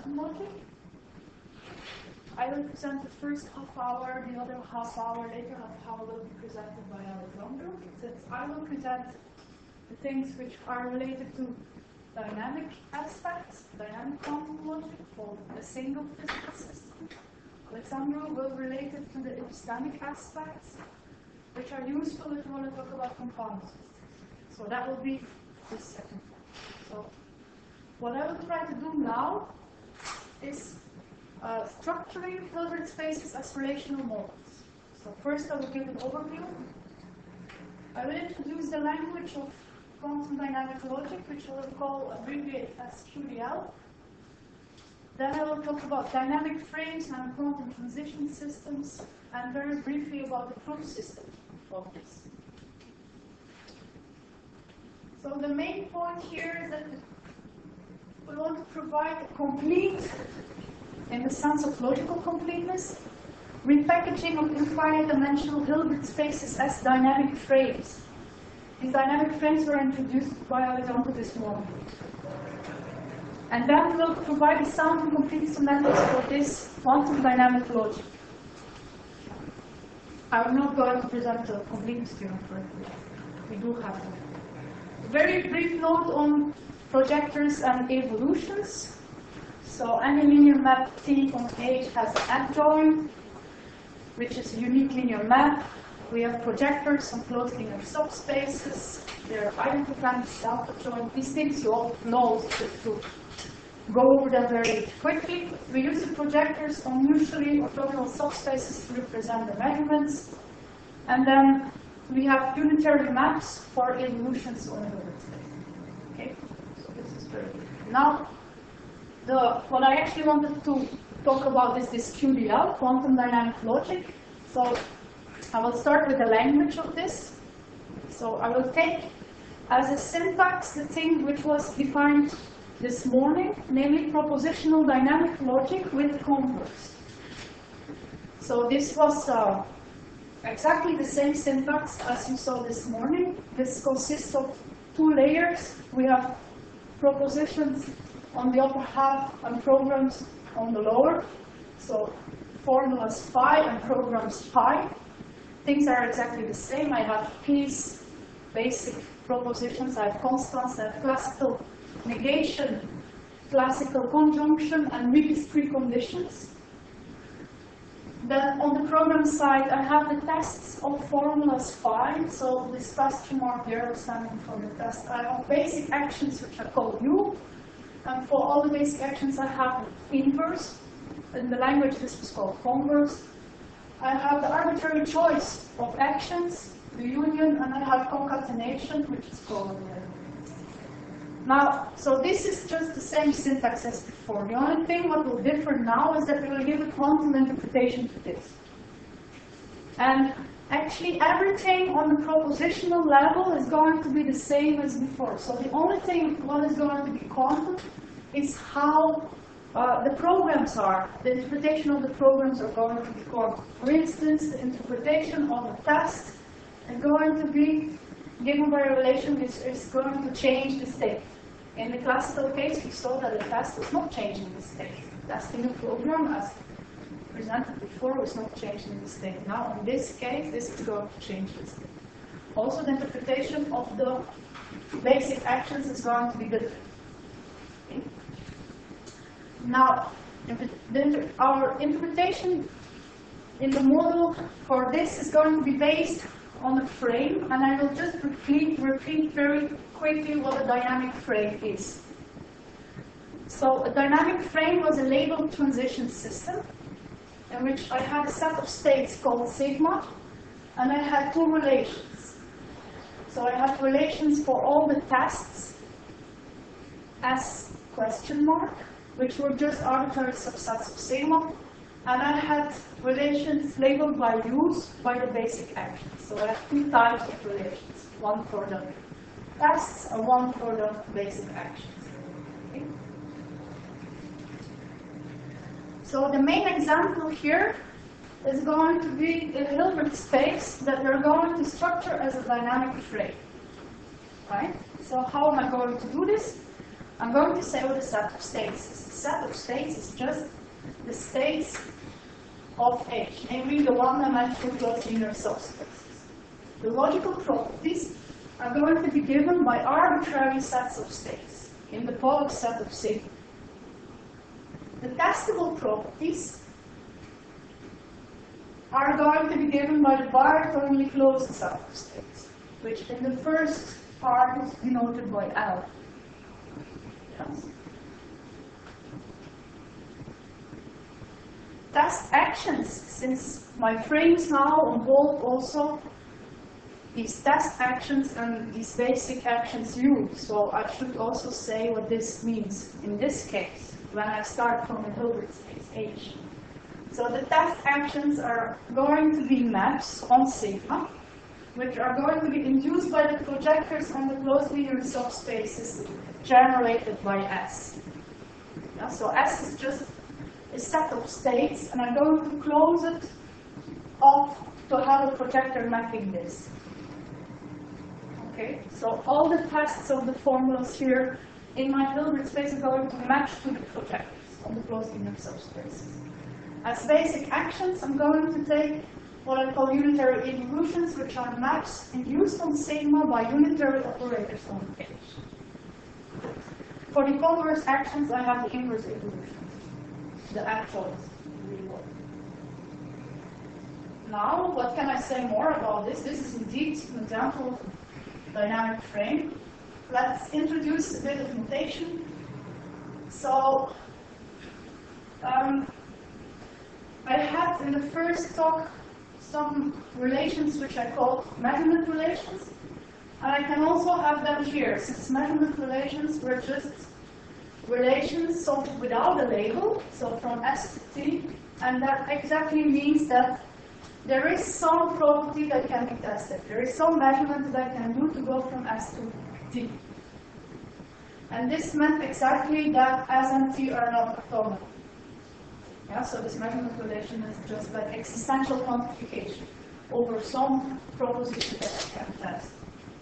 quantum logic. I will present the first half hour, the other half hour, later half hour will be presented by Alessandro. Since I will present the things which are related to dynamic aspects, dynamic quantum logic for a single physical system. Alessandro will relate it to the epistemic aspects, which are useful if you want to talk about compound systems. So that will be the second part. So what I will try to do now is structuring Hilbert spaces as relational models. So first I will give an overview. I will introduce the language of quantum dynamic logic, which I will call abbreviate as QDL. Then I will talk about dynamic frames and quantum transition systems, and very briefly about the proof system of this. So the main point here is that we want to provide a complete, in the sense of logical completeness, repackaging of infinite dimensional Hilbert spaces as dynamic frames. These dynamic frames were introduced by Alessandro this morning. And then we'll provide a sound and complete semantics for this quantum dynamic logic. I'm not going to present the completeness theorem for it. We do have it. Very brief note on projectors and evolutions. So any linear map T on H has an adjoint, which is a unique linear map. We have projectors on closed linear subspaces. They're identigrams, self-adjoint. These things you all know, just to go over them very quickly. We use the projectors on usually orthogonal subspaces to represent the measurements. And then we have unitary maps for evolutions on a Hilbert space. Okay, so this is very good. Now, what I actually wanted to talk about is this QDL, quantum dynamic logic. So I will start with the language of this. So I will take as a syntax the thing which was defined this morning, namely propositional dynamic logic with converse. So this was exactly the same syntax as you saw this morning. This consists of two layers. We have propositions on the upper half and programs on the lower. So formulas phi and programs pi. Things are exactly the same. I have P's basic propositions. I have constants. I have classical negation, classical conjunction, and Mickey's preconditions. Then on the program side, I have the tests of formulas phi. So this question mark here is standing for the test. I have basic actions which are called U. And for all the basic actions, I have inverse. In the language, this was called converse. I have the arbitrary choice of actions, the union, and I have concatenation, which is called now, so this is just the same syntax as before. The only thing what will differ now is that we will give a quantum interpretation to this. And actually everything on the propositional level is going to be the same as before. So the only thing what is going to be quantum is how the programs are. The interpretation of the programs are going to be quantum. For instance, the interpretation of a test is going to be given by a relation is going to change the state. In the classical case, we saw that a test was not changing the state. Testing a program, as presented before, was not changing the state. Now, in this case, this is going to change the state. Also, the interpretation of the basic actions is going to be different. Okay. Now, our interpretation in the model for this is going to be based on a frame, and I will just repeat very quickly what a dynamic frame is. So a dynamic frame was a labeled transition system in which I had a set of states called sigma, and I had two relations. So I have relations for all the tests as question mark, which were just arbitrary subsets of sigma. And I had relations labeled by use by the basic actions. So I have two types of relations, one for the tests and one for the basic actions. Okay. So the main example here is going to be a Hilbert space that we're going to structure as a dynamic frame. Right? So how am I going to do this? I'm going to say what a set of states is. A set of states is just the states of H, namely the one-dimensional closed linear subspaces. The logical properties are going to be given by arbitrary sets of states in the product set of sigma. The testable properties are going to be given by the Bartolini closed set of states, which in the first part is denoted by L. Yes. Test actions, since my frames now involve also these test actions and these basic actions U, so I should also say what this means in this case, when I start from a Hilbert space H. So the test actions are going to be maps on sigma, which are going to be induced by the projectors on the closed linear subspaces generated by S. Yeah, so S is just a set of states, and I'm going to close it off to have a projector mapping this. Okay, so all the tests of the formulas here in my Hilbert space are going to match to the projectors on the closed linear subspaces. As basic actions, I'm going to take what I call unitary evolutions, which are maps induced on sigma by unitary operators on H. For the converse actions, I have the inverse evolutions, the actuals. Now, what can I say more about this? This is indeed an example of dynamic frame. Let's introduce a bit of notation. So, I had in the first talk some relations which I called measurement relations, and I can also have them here, since measurement relations were just relations so without a label, so from S to T, and that exactly means that there is some property that can be tested. There is some measurement that I can do to go from S to T. And this meant exactly that S and T are not orthogonal. Yeah, so this measurement relation is just like existential quantification over some proposition that I can test.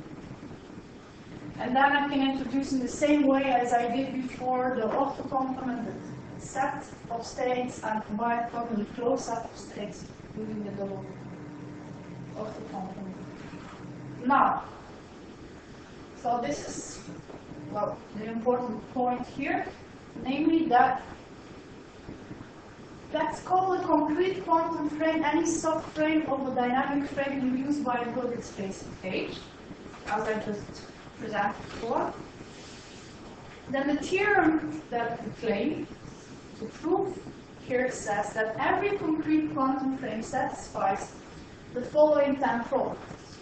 And then I can introduce in the same way as I did before the orthocomplemented set of states and combined orthogonally closed set of states using the double orthocomplement. Now, so this is, well, the important point here, namely that let's call a concrete quantum frame any subframe of a dynamic frame induced by a Hilbert space of H, as I just presented before. Then the theorem that we claim to prove here says that every concrete quantum frame satisfies the following 10 properties.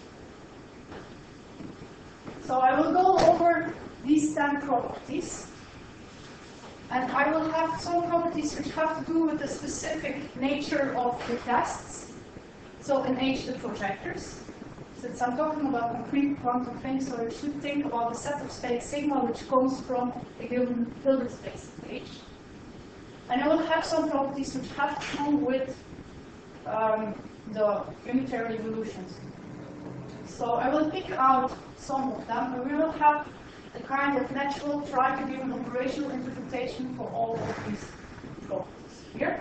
So I will go over these 10 properties. And I will have some properties which have to do with the specific nature of the tests. So in H, the projectors. Since I'm talking about concrete quantum frames, so I should think about the set of states sigma which comes from a given Hilbert space of H. And I will have some properties which have to do with the unitary evolutions. So I will pick out some of them, and we will have a kind of natural try to give an operational interpretation for all of these properties here.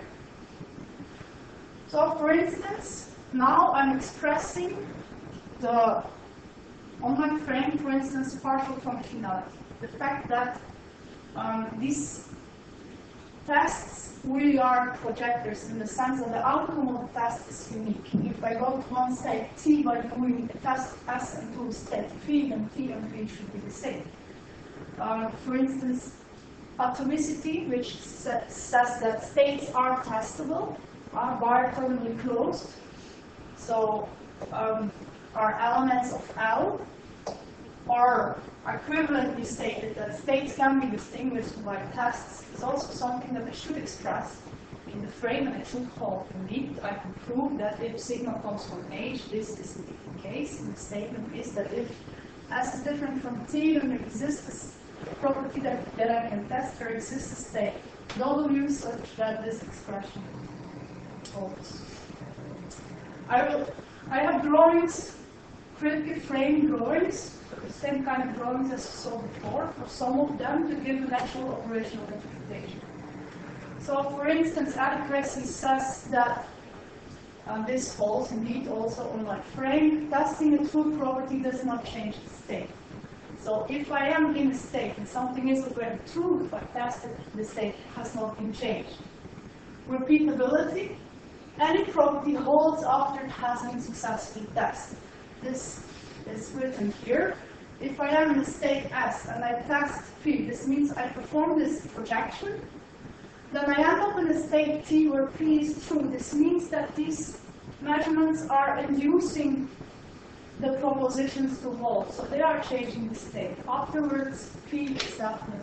So for instance, now I'm expressing the on my frame, for instance, partial functionality. The fact that these tests really are projectors in the sense that the outcome of the test is unique. If I go to one state T by doing a test S and to state V, then T and V should be the same. For instance, atomicity, which says that states are testable, are Bartolini closed, so are elements of L, or equivalently stated that states can be distinguished by tests, is also something that I should express in the frame, and I should hold. Indeed, I can prove that if sigma comes from H, this is indeed the case. And the statement is that if S is different from T, then there exists a property that I can test, there exists a state W such that this expression holds. I have drawings critically framed drawings, the same kind of drawings as we saw before, for some of them to give an actual operational interpretation. So for instance, adequacy says that this falls indeed also on my frame. Testing a true property does not change the state. So if I am in a state and something is already true, if I test it, the state has not been changed. Repeatability, any property holds after it has been successfully tested. This is written here. If I am in a state S and I test P, this means I perform this projection. Then I end up in a state T where P is true. This means that these measurements are inducing the propositions to hold. So they are changing the state. Afterwards, P is definite.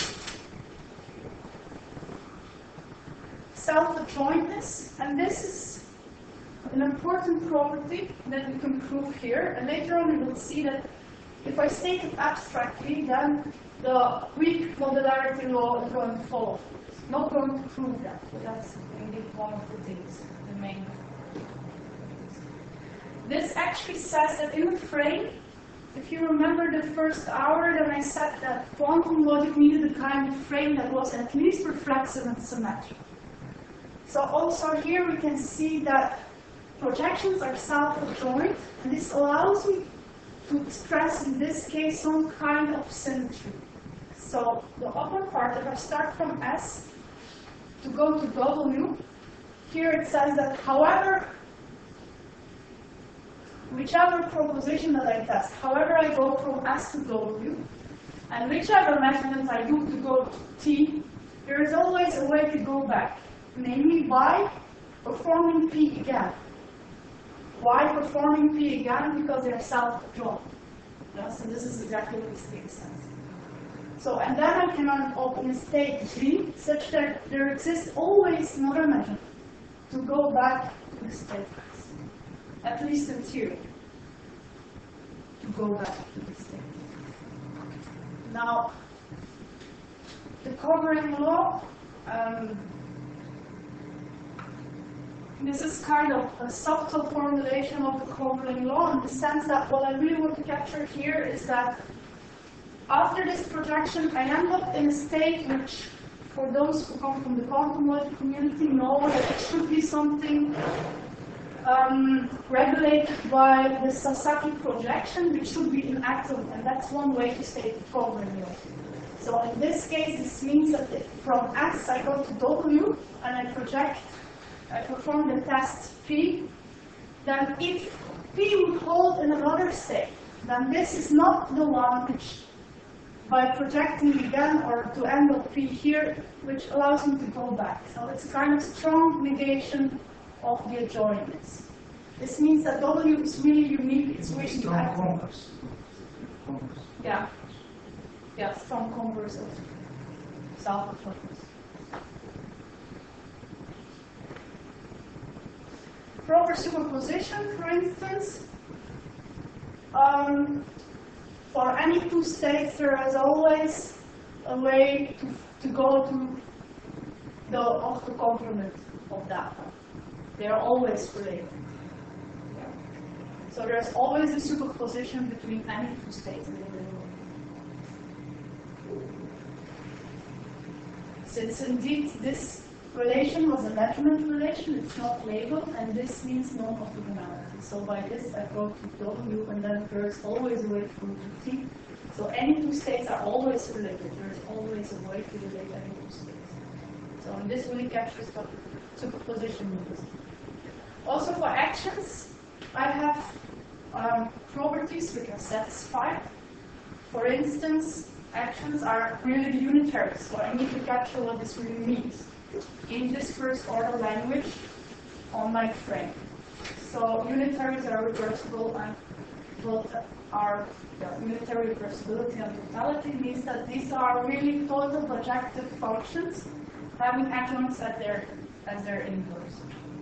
Self-adjointness, and this is an important property that we can prove here. And later on we will see that if I state it abstractly, then the weak modularity law is going to follow. It's not going to prove that, but that's indeed one of the things, the main. This actually says that in the frame, if you remember the first hour, then I said that quantum logic needed a kind of frame that was at least reflexive and symmetric. So also here we can see that projections are self-adjoint, and this allows me to express, in this case, some kind of symmetry. So the upper part, if I start from S to go to W, here it says that whichever proposition that I test, however I go from S to W, and whichever measurement I do to go to T, there is always a way to go back, namely by performing P again. Why performing P again? Because they are self-adjoint. Yes, and this is exactly what this thing says. So, and then I can end up in a state G, such that there exists always another measurement to go back to the state S, at least in theory, to go back to the state. Now, the covering law, this is kind of a subtle formulation of the covering law in the sense that what I really want to capture here is that after this projection, I end up in a state which, for those who come from the quantum logic community, know that it should be something regulated by the Sasaki projection, which should be inactive, and that's one way to state the covering law. So in this case, this means that from S I go to W, and I perform the test P, then if P would hold in another state, then this is not the one which, by projecting again or to end up P here, which allows me to go back. So it's a kind of strong negation of the adjointness. This means that W is really unique, it's really strong. Yeah. Yeah, strong converse of self-adjointness. Proper superposition, for instance, for any two states, there is always a way to go to the complement of that one. They are always related. So there's always a superposition between any two states. Since indeed this relation was a measurement relation, it's not labeled, and this means non-orthogonality. So by this I go to W, and then there's always a way to go to T. So any two states are always related. There's always a way to relate any two states. So and this really captures the superposition rules. Also for actions, I have properties which are satisfied. For instance, actions are really unitary, so I need to capture what this really means in this first order language on my frame. So unitaries are reversible, and what are unitary reversibility and totality means that these are really total projective functions having adjoints as their inverse.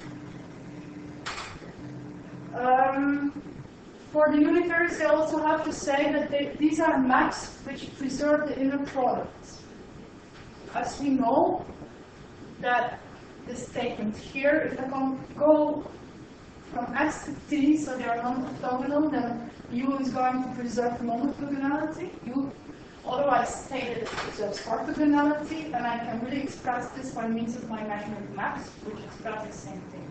For the unitaries, I also have to say that these are maps which preserve the inner products. As we know, that this statement here, if I can go from S to T, so they are non-orthogonal, then U is going to preserve non-orthogonality. U otherwise stated it preserves orthogonality, and I can really express this by means of my measurement maps, which express the same thing.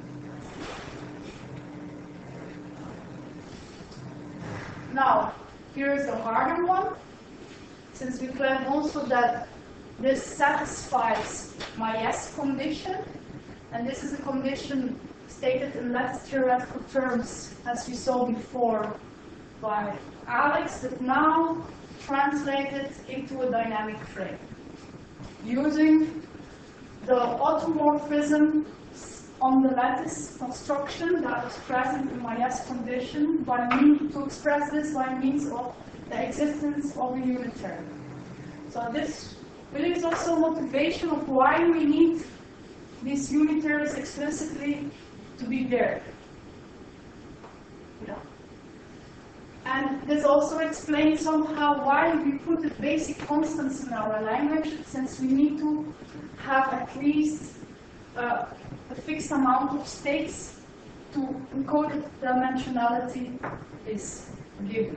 Now, here is the harder one. Since we claim also that this satisfies my yes condition, and this is a condition stated in lattice theoretical terms, as we saw before by Alex, but now translated into a dynamic frame. Using the automorphism on the lattice construction that was present in my yes condition to express this by means of the existence of a unitary. So this really is also motivation of why we need these unitaries explicitly to be there. Yeah. And this also explains somehow why we put the basic constants in our language, since we need to have at least a fixed amount of states to encode the dimensionality is given,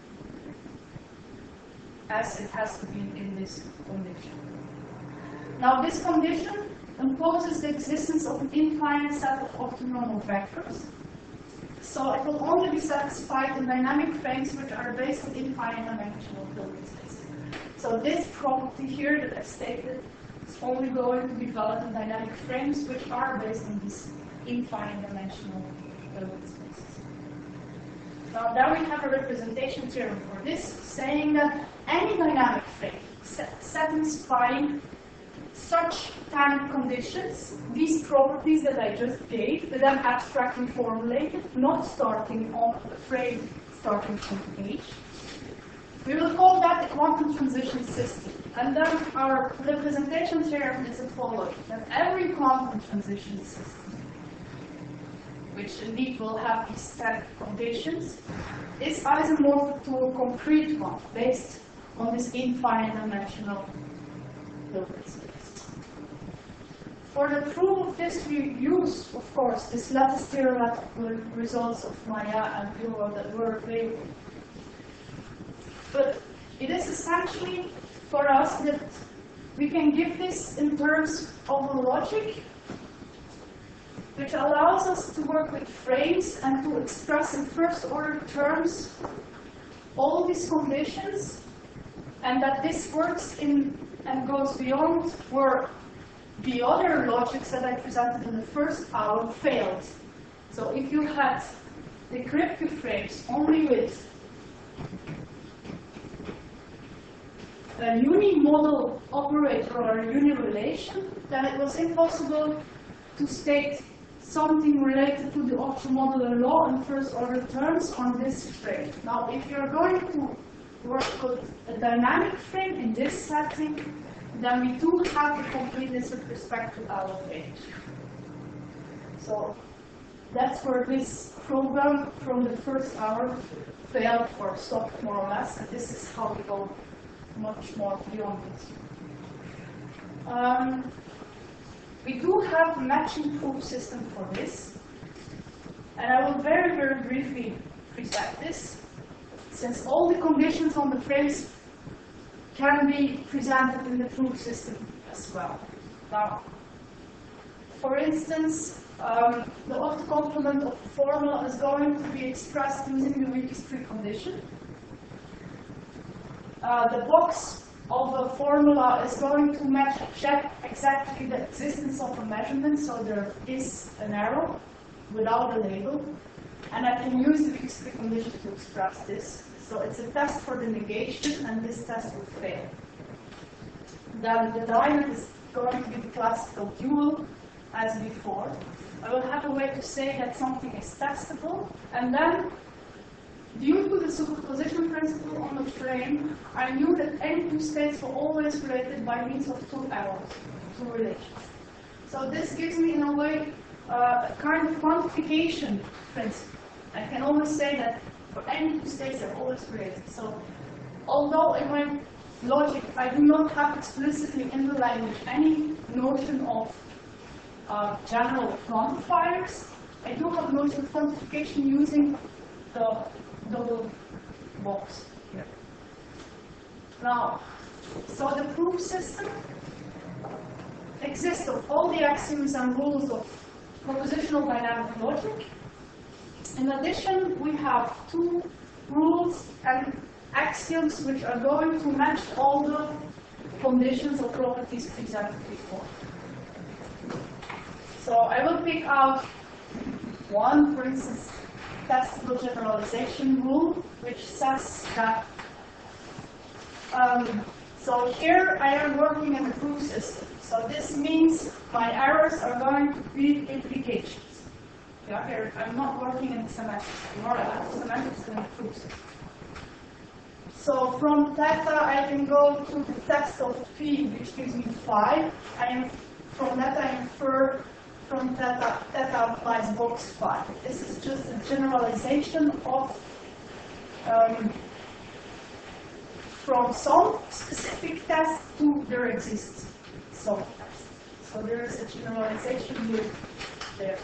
as it has to be in this condition. Now, this condition imposes the existence of an infinite set of orthonormal vectors. So it will only be satisfied in dynamic frames which are based on infinite dimensional building space. So this property here that I stated is only going to be valid in dynamic frames which are based on these infinite dimensional building spaces. Now there we have a representation theorem for this, saying that any dynamic frame satisfying such time conditions, these properties that I just gave, that I'm abstractly formulated, not starting on the frame starting from H. We will call that a quantum transition system. And then our representation theorem is the following, that every quantum transition system, which indeed will have these static conditions, is isomorphic to a concrete one, based on this infinite dimensional building space. For the proof of this, we use, of course, this lattice theoretical results of Maya and Bureau that were available. But it is essentially for us that we can give this in terms of a logic which allows us to work with frames and to express in first-order terms all these conditions, and that this works in and goes beyond where the other logics that I presented in the first hour failed. So if you had the Kripke frames only with a unimodal operator or a unirelation, then it was impossible to state something related to the orthomodular law in first-order terms on this frame. Now, if you're going to work with a dynamic frame in this setting, then we do have the completeness with respect to L of H. So that's where this program from the first hour failed or stopped more or less, and this is how we go much more beyond this. We do have a matching proof system for this, and I will very, very briefly present this, since all the conditions on the frames can be presented in the proof system as well. Now, for instance, the orthocomplement of the formula is going to be expressed using the weakest precondition. The box of a formula is going to check exactly the existence of a measurement, so there is an arrow without a label, and I can use the weakest precondition to express this. So it's a test for the negation, and this test will fail. Then the diamond is going to be the classical dual, as before. I will have a way to say that something is testable, and then, due to the superposition principle on the frame, I knew that any two states were always related by means of two arrows, two relations. So this gives me, in a way, a kind of quantification principle. I can always say that for any two states, they're always related. So, although in my logic, I do not have explicitly in the language any notion of general quantifiers, I do have noise of quantification using the double box here. Now, so the proof system exists of all the axioms and rules of propositional dynamic logic. In addition, we have two rules and axioms which are going to match all the conditions or properties presented before. So I will pick out one, for instance, testable generalization rule, which says that, so here I am working in a proof system. So this means my errors are going to be implications. Yeah, here I'm not working in semantics anymore, I have semantics in a proof system. So from theta I can go to the test of P, which gives me 5. From that I infer from theta applies box 5. This is just a generalization of from some specific test to there exists some test. So there is a generalization here there.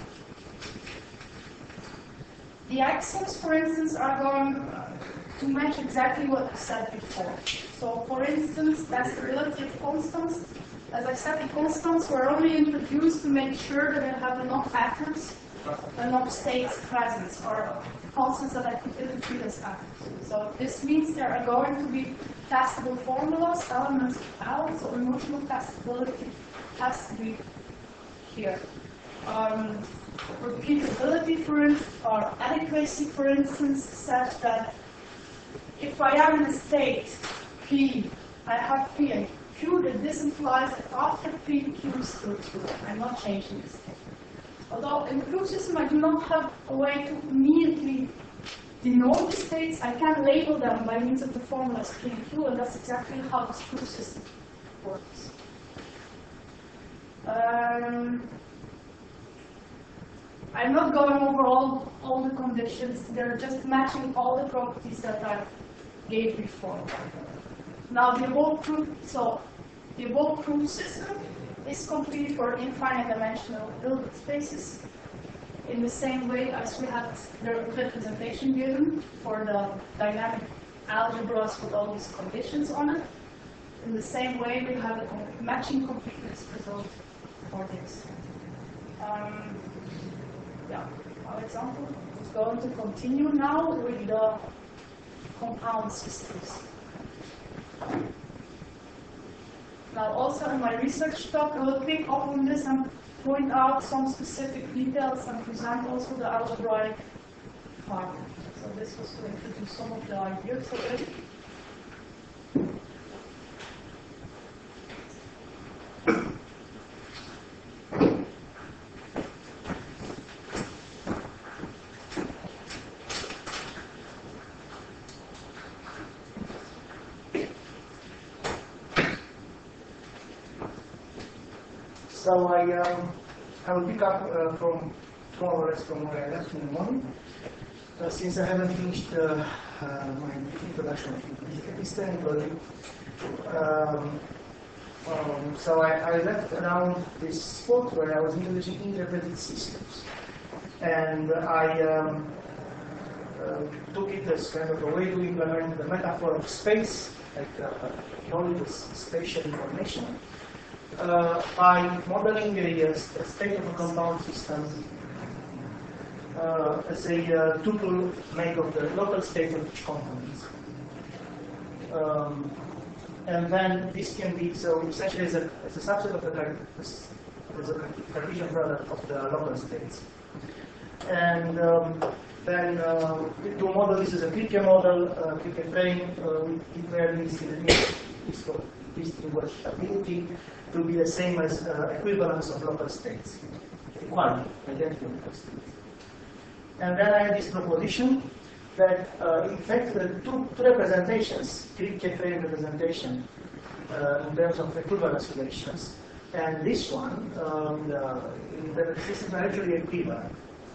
The axioms, for instance, are going to match exactly what I said before. So, for instance, that's the relative constants. As I said, the constants were only introduced to make sure that I have enough atoms, enough states present, or constants that I consider treat as atoms. So this means there are going to be testable formulas, elements of L, so emotional testability has to be here. Repeatability, for instance, or adequacy, for instance, says that if I am in a state P, I have P and Q, that this implies that after P, Q is still true. I'm not changing the state. Although in the proof system I do not have a way to immediately denote the states, I can label them by means of the formulas P and Q, and that's exactly how this proof system works. I'm not going over all the conditions, they're just matching all the properties that I gave before. Now the above proof system is complete for infinite dimensional Hilbert spaces in the same way as we had the representation given for the dynamic algebras with all these conditions on it. In the same way we have a matching completeness result for this. Yeah, our example is going to continue now with the compound systems. Now also in my research talk I will pick up on this and point out some specific details and present also the algebraic part. So this was to introduce some of the ideas already. So I will pick up from more or less from where I left in the morning. Since I haven't finished my introduction to epistemic, so I left around this spot where I was introducing interpreted systems, and I took it as kind of a way to implement the metaphor of space, like only the spatial information. By modeling a state of a compound system as a tuple made of the local state of each component. And then this can be, so essentially as a subset of the Cartesian product of the local states. And then to model this as a Kripke model, Kripke frame, we declare this distinguishability to be the same as equivalence of local states, equality, identity of local states. And then I have this proposition that, in fact, the two representations, Kripke frame representation in terms of equivalence relations, and this one, the systems are actually equivalent.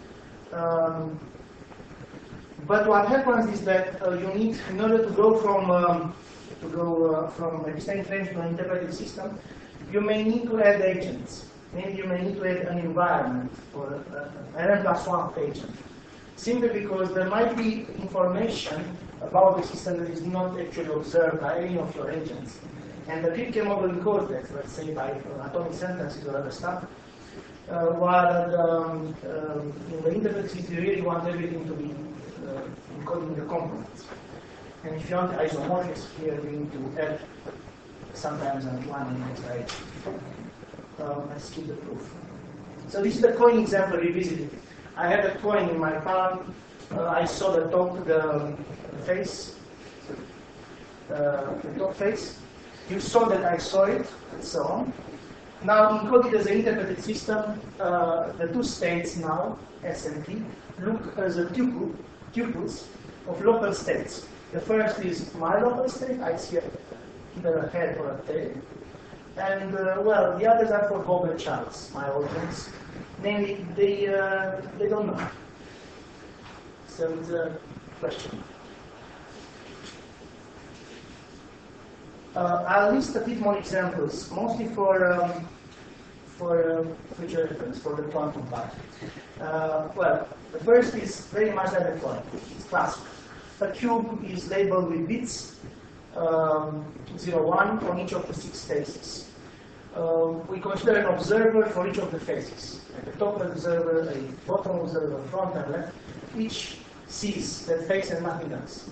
But what happens is that you need, in order to go from epistemic frames to an interpreted system, you may need to add agents. maybe you may need to add an environment or an N+1 agent, simply because there might be information about the system that is not actually observed by any of your agents. And the PIPK model encodes that, let's say by atomic sentences or other stuff, while in the interfaces you really want everything to be encoding the components. And if you want isomorphism here, we need to add sometimes an one in this direction. I skip the proof. So this is the coin example revisited. I had a coin in my palm. I saw the top face, the top face. You saw that I saw it, and so on. Now, encoded as an interpreted system, the two states now, S and T, look as a tuples of local states. The first is my local state. I see either a head or a tail. And, well, the others are for Bob and Charles, my audience. Namely, they don't know. So it's a question. I'll list a bit more examples, mostly for future reference, for the quantum part. Well, the first is very much like the coin. It's classic. A cube is labeled with bits, 0, 1 on each of the 6 faces. We consider an observer for each of the faces. At the top observer, a bottom observer, front and left. Each sees that face and nothing else.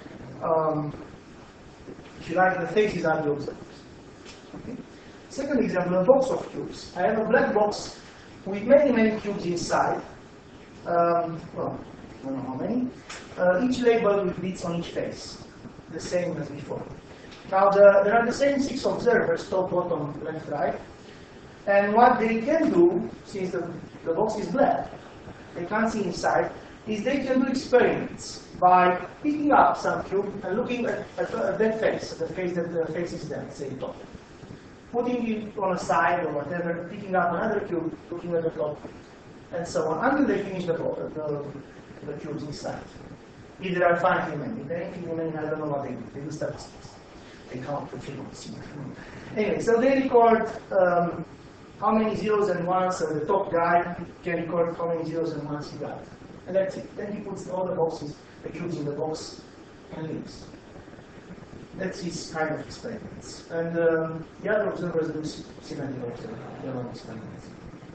If you like, the faces are the observers. Okay. Second example, a box of cubes. I have a black box with many cubes inside. Well, I don't know how many. Each labeled with bits on each face, the same as before. Now, there are the same 6 observers, top, bottom, left, right. And what they can do, since the box is black, they can't see inside, is they can do experiments by picking up some cube and looking at that face, the face that faces them, say top. Putting it on a side or whatever, picking up another cube, looking at the top, and so on, until they finish the cubes inside. If there are finitely many. If there are infinitely many, I don't know what they do. They do statistics. They count the frequency. Anyway, so they record how many zeros and ones, so the top guy can record how many zeros and ones he got. And that's it. Then he puts all the boxes, the cubes in the box, and leaves. That's his kind of experiments. And the other observers do similar experiments.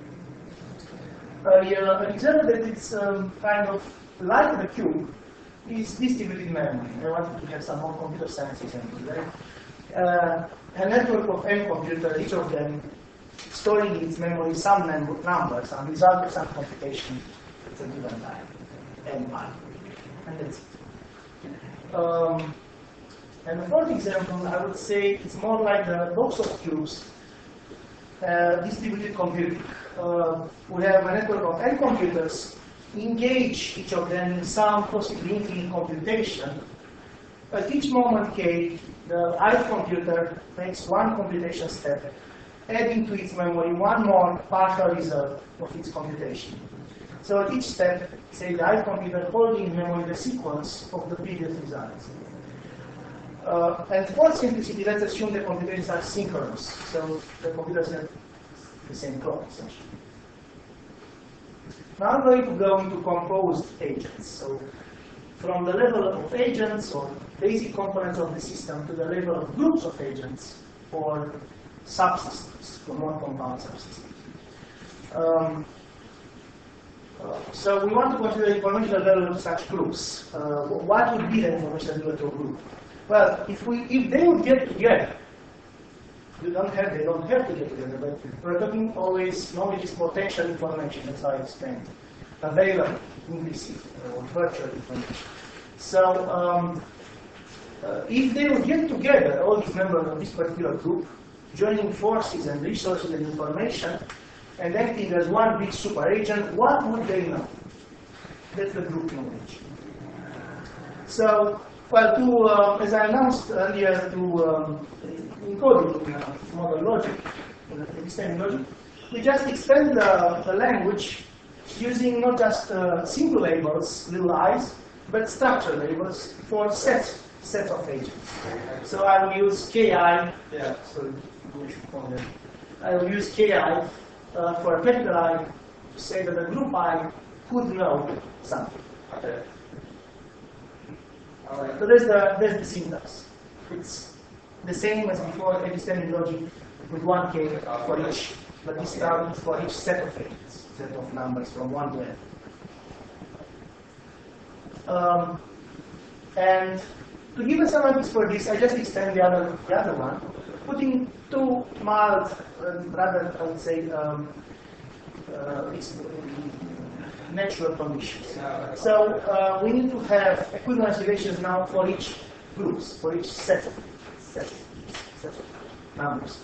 An example that is kind of like the cube is distributed memory. I wanted to have some more computer science examples. Right? A network of n computers, each of them storing in its memory some number, some result of some computation at a given time, n1. And that's it. And the fourth example, I would say, it's more like the box of cubes, distributed computing. We have a network of n computers, engage each of them in some possibly infinite computation. At each moment k, the ith computer makes one computation step, adding to its memory one more partial result of its computation. So at each step, say the ith computer holding in memory the sequence of the previous results. And for simplicity, let's assume the computations are synchronous. So the computers have the same clock, essentially. Now I'm going to go into composed agents. So from the level of agents or basic components of the system to the level of groups of agents or subsystems, for more compound subsystems. So we want to consider the informational value of such groups. What would be the informational value of a group? Well, if they would get together, they don't have to get together, but we're talking always, knowledge is potential information, that's how I explained. Available, implicit, or virtual information. So, if they would get together, all these members of this particular group, joining forces and resources and information, and acting as one big super agent, what would they know? That's the group knowledge. So, well, as I announced earlier, to encode it in model logic, in epistemic logic, we just extend the language using not just simple labels, little i's, but structured labels for sets of agents. So I will use ki, I will use ki for a capital I to say that a group I could know something. Alright, so there's the syntax. It's the same as before, epistemic logic with 1k for each, but this time for each set of elements, set of numbers from 1 to n. And to give a semantics for this, I just extend the other one, putting two mild, rather, I would say, natural conditions. So we need to have equivalence relations now for each groups, for each set of numbers.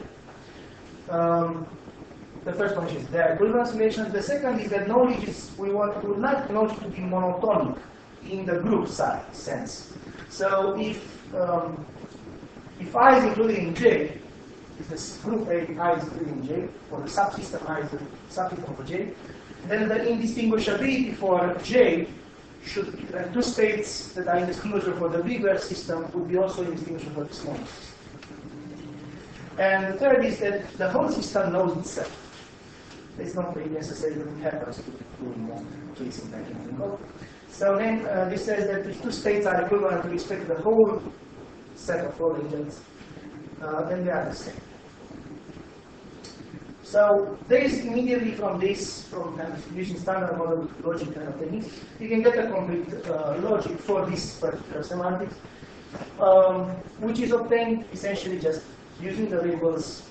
The first one is the equivalence relations. The second is that knowledge is, we would like knowledge to be monotonic in the group size sense. So if I is included in J, if this group A I is included in J, or the subsystem I is the subsystem for J, then the indistinguishability for J should be two states that are indistinguishable for the bigger system would be also indistinguishable for the smaller system. And the third is that the whole system knows itself. It's not really necessary that it happens to do more cases like in code. So then this says that if two states are equivalent with respect to the whole set of flow agents, then they are the same. So there is immediately from this, from kind of using standard model logic kind of techniques, you can get a complete logic for this particular semantics, which is obtained essentially just using the labels.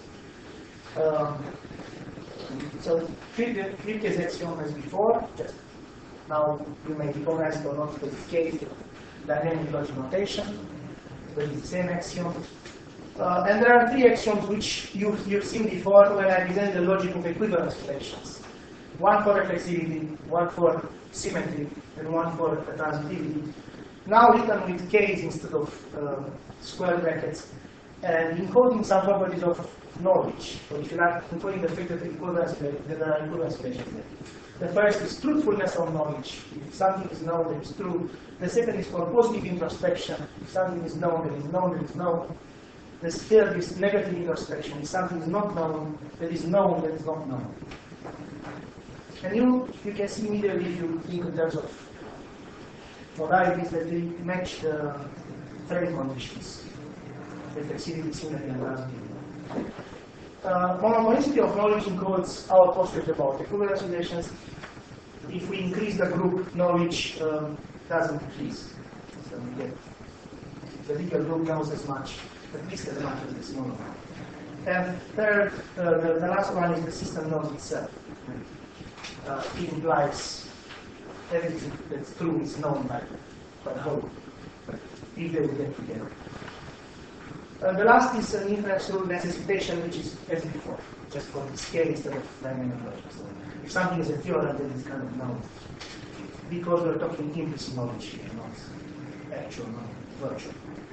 So Kripke's axiom as before, just now you may recognize it or not because it's K, dynamic logic notation, but it's the same axiom. And there are three axioms which you've seen before when I presented the logic of equivalence relations. One for reflexivity, one for symmetry, and one for transitivity. Now written with K's instead of square brackets, and encoding some properties of knowledge, or if you like, encoding the fact that there are equivalence relations there. The first is truthfulness of knowledge. If something is known, then it's true. The second is for positive introspection. If something is known, then it's known, then it's known. The third is negative introspection. If something is not known, that is known, that is not known. And you can see immediately if you think in terms of modalities that they match the frame conditions. Reflexivity, symmetry, and transitivity. Monotonicity of knowledge encodes our postulate about equivalence relations. If we increase the group, knowledge doesn't increase. So we get the bigger group knows as much, at least as much as the smaller one. And third, the last one is the system knows itself. It implies everything that's true is known by the whole, if they will get together. The last is an inference rule necessitation, which is as before, just for the scale instead of dynamic logic. So if something is a theorem, then it's kind of known. Because we're talking implicit knowledge here, not actual knowledge, virtual.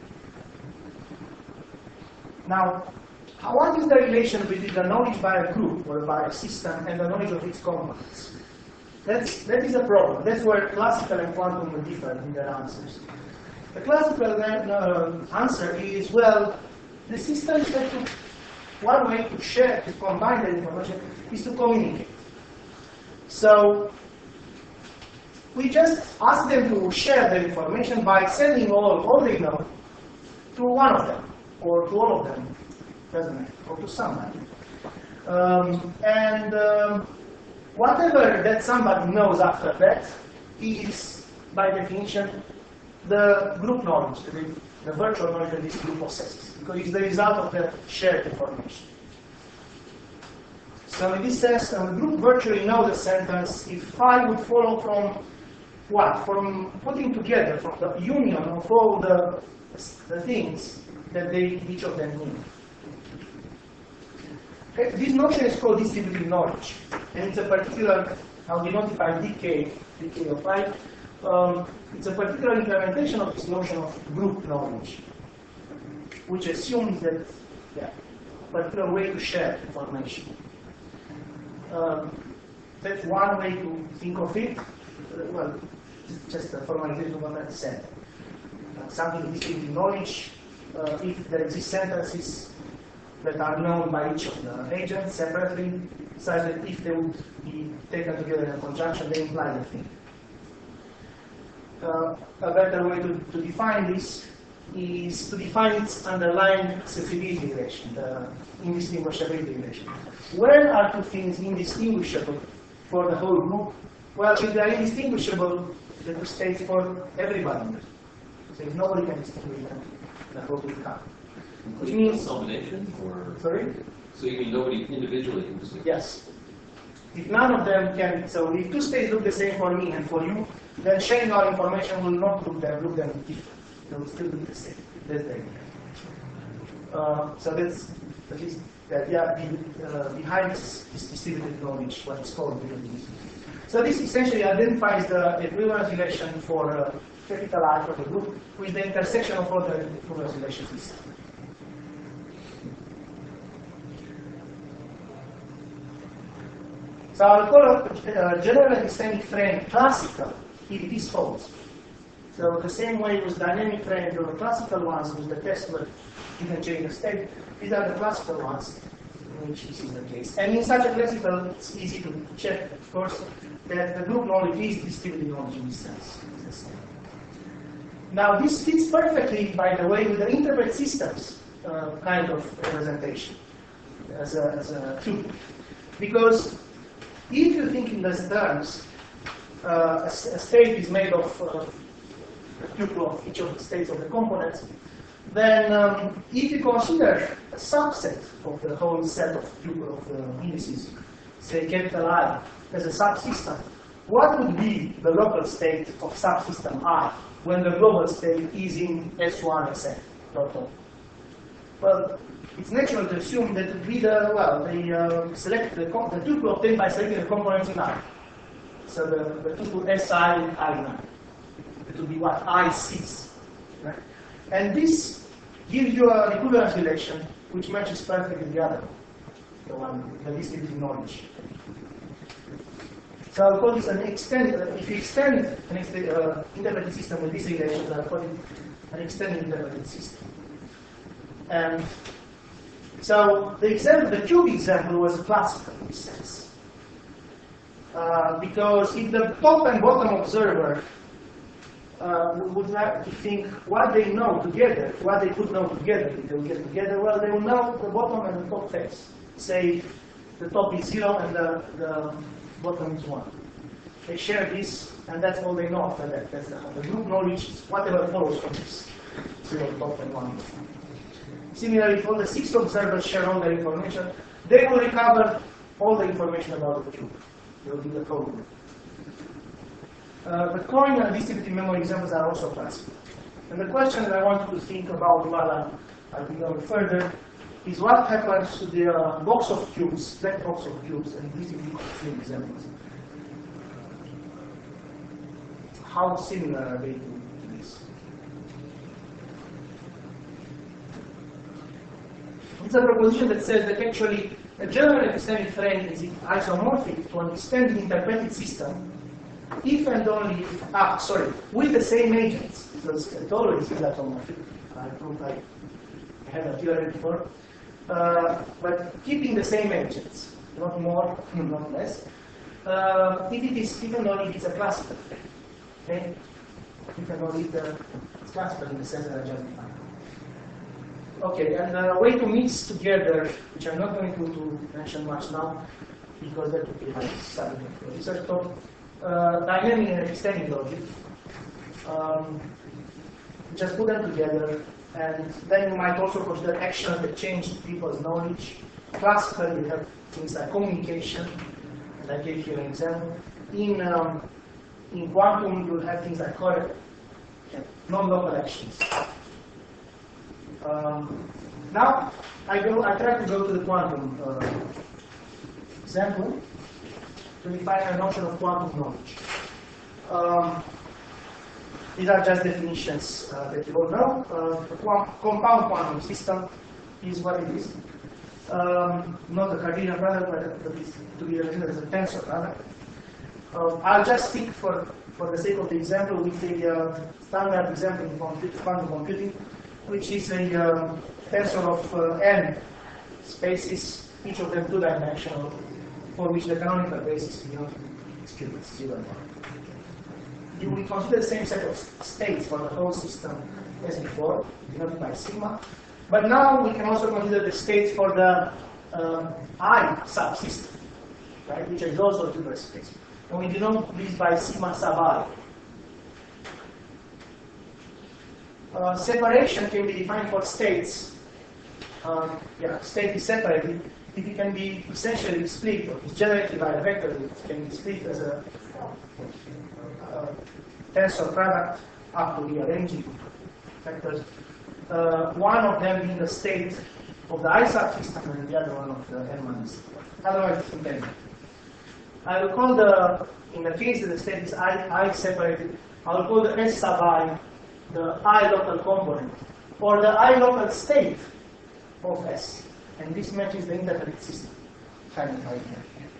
Now, what is the relation between the knowledge by a group or by a system and the knowledge of its components? That is a problem. That's where classical and quantum will differ in their answers. The classical answer is, well, the system is that one way to share, to combine the information, is to communicate. So we just ask them to share the information by sending all they know to one of them, or to all of them, doesn't matter, or to somebody. Whatever that somebody knows after that is, by definition, the group knowledge, the virtual knowledge that this group possesses, because it's the result of the shared information. So in this sense, the group virtually knows the sentence if I would follow from what? From putting together, from the union of all the things that each of them need. Okay, this notion is called distributed knowledge, and it's a particular, how we notify decay of I. It's a particular implementation of this notion of group knowledge, which assumes that, a particular way to share information. That's one way to think of it. Well, it's just a formalization of what I said. Something is distributed knowledge. If there exists sentences that are known by each of the agents separately, such that if they would be taken together in a conjunction, they imply the thing. A better way to define this is to define its underlying accessibility relation, the indistinguishability relation. Where are two things indistinguishable for the whole group? Well, if they are indistinguishable, the two states for everybody. So if nobody can distinguish them, the whole group can't. Which means combination, or sorry? so you mean nobody individually can distinguish? Yes. If none of them can, so if two states look the same for me and for you, then sharing our information will not look them different. They will still look the same. That's the idea. So that's at least the idea behind this distributed knowledge, what is called probability. So this essentially identifies the equivalence relation for capital I for the group with the intersection of all the equivalence relations. So I'll call a general epistemic frame classical if it is false. So the same way with dynamic frames, there were classical ones with the test where you can change the state. These are the classical ones in which this is the case. And in such a classical, it's easy to check, of course, that the group knowledge is distributed knowledge in this sense. Now this fits perfectly, by the way, with the interpret systems kind of representation as a cube. Because if you think in these terms, a state is made of a tuple of each of the states of the components, then if you consider a subset of the whole set of tuple of the indices, say capital I, as a subsystem, what would be the local state of subsystem I when the global state is in S1 SF total? Well, it's natural to assume that it would be they select the tuple obtained by selecting the components in I. So the tuple Si in I9. It will be what I6. Right? And this gives you an equivalence relation which matches perfectly the other, the one, the distributed knowledge. So I'll call this an extended, if you extend an interpreted system with this relation, I'll call it an extended interpreted system. And so the example, the cube example was classical in this sense. Because if the top and bottom observer would have to think what they know together, what they could know together, if they will get together, well, they will know the bottom and the top face. Say the top is 0 and the bottom is 1. They share this, and that's all they know after that. That's the group knowledge, whatever follows from this 0 top and 1. Similarly, if all the 6 observers share all their information, they will recover all the information about the cube. They will be the whole group. The coin and distributed memory examples are also classical. And the question that I want you to think about while I'll be going further is what happens to the box of cubes, that box of cubes, and distributed cube examples. How similar are they to this? It's a proposition that says that actually a general epistemic frame is isomorphic to understand the interpreted system if and only if, with the same agents, because it always is isomorphic. I proved I had a theorem before. But keeping the same agents, not more, not less. If it is, even only if it's a classical frame. Okay? Even only if it's classical in the sense that I just defined. Okay, and a way to mix together, which I'm not going to mention much now, because that would be my subject of research talk, dynamic and extending logic. Just put them together, and then you might also consider actions that change people's knowledge. Classically, we have things like communication, and I gave you an example. In quantum, you'll have things like non-local actions. Now, I try to go to the quantum example to define a notion of quantum knowledge. These are just definitions that you all know. A compound quantum system is what it is. Not a Cartesian product, but to be represented as a tensor product. I'll just stick for the sake of the example with a standard example in quantum computing, which is a tensor of n spaces, each of them two-dimensional, for which the canonical basis is not distributed 0 and 1. You will consider the same set of states for the whole system as before, denoted by sigma. But now we can also consider the states for the I subsystem, right, which is also a two-dimensional space. And we denote this by sigma sub I. Separation can be defined for states. State is separated. It can be essentially split, or it's generated by a vector. It can be split as a tensor product up to rearranging vectors. One of them being the state of the I subsystem, and the other one of the N-. Otherwise, it's independent. I will call in the case that the state is I separated, I will call the S sub I the I local component, or the I local state of S. And this matches the interconnect system kind of idea.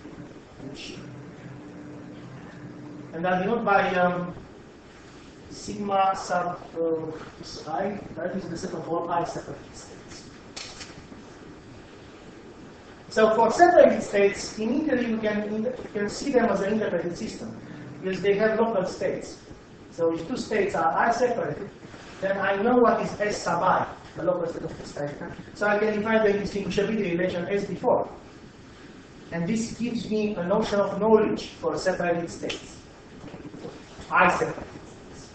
And I'll denote by sigma sub I, that is the set of all I separated states. So for separated states, immediately you can see them as an interconnected system, because they have local states. So if two states are I separated, then I know what is S sub I, the local state of the state. So I can define the indistinguishability relation as before. And this gives me a notion of knowledge for separated states. I separated states.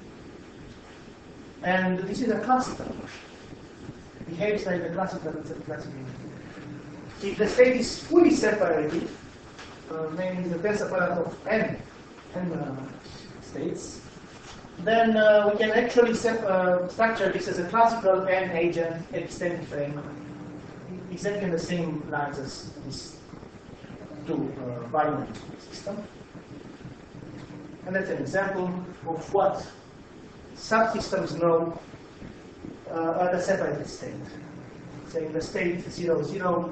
And this is a classical notion. It behaves like a classical classification. If the state is fully separated, namely the tensor product of n states, then we can actually structure this as a classical n-agent epistemic frame, exactly in the same lines as this two binary system. And that's an example of what subsystems know at a separated state. Say in the state 0, 0,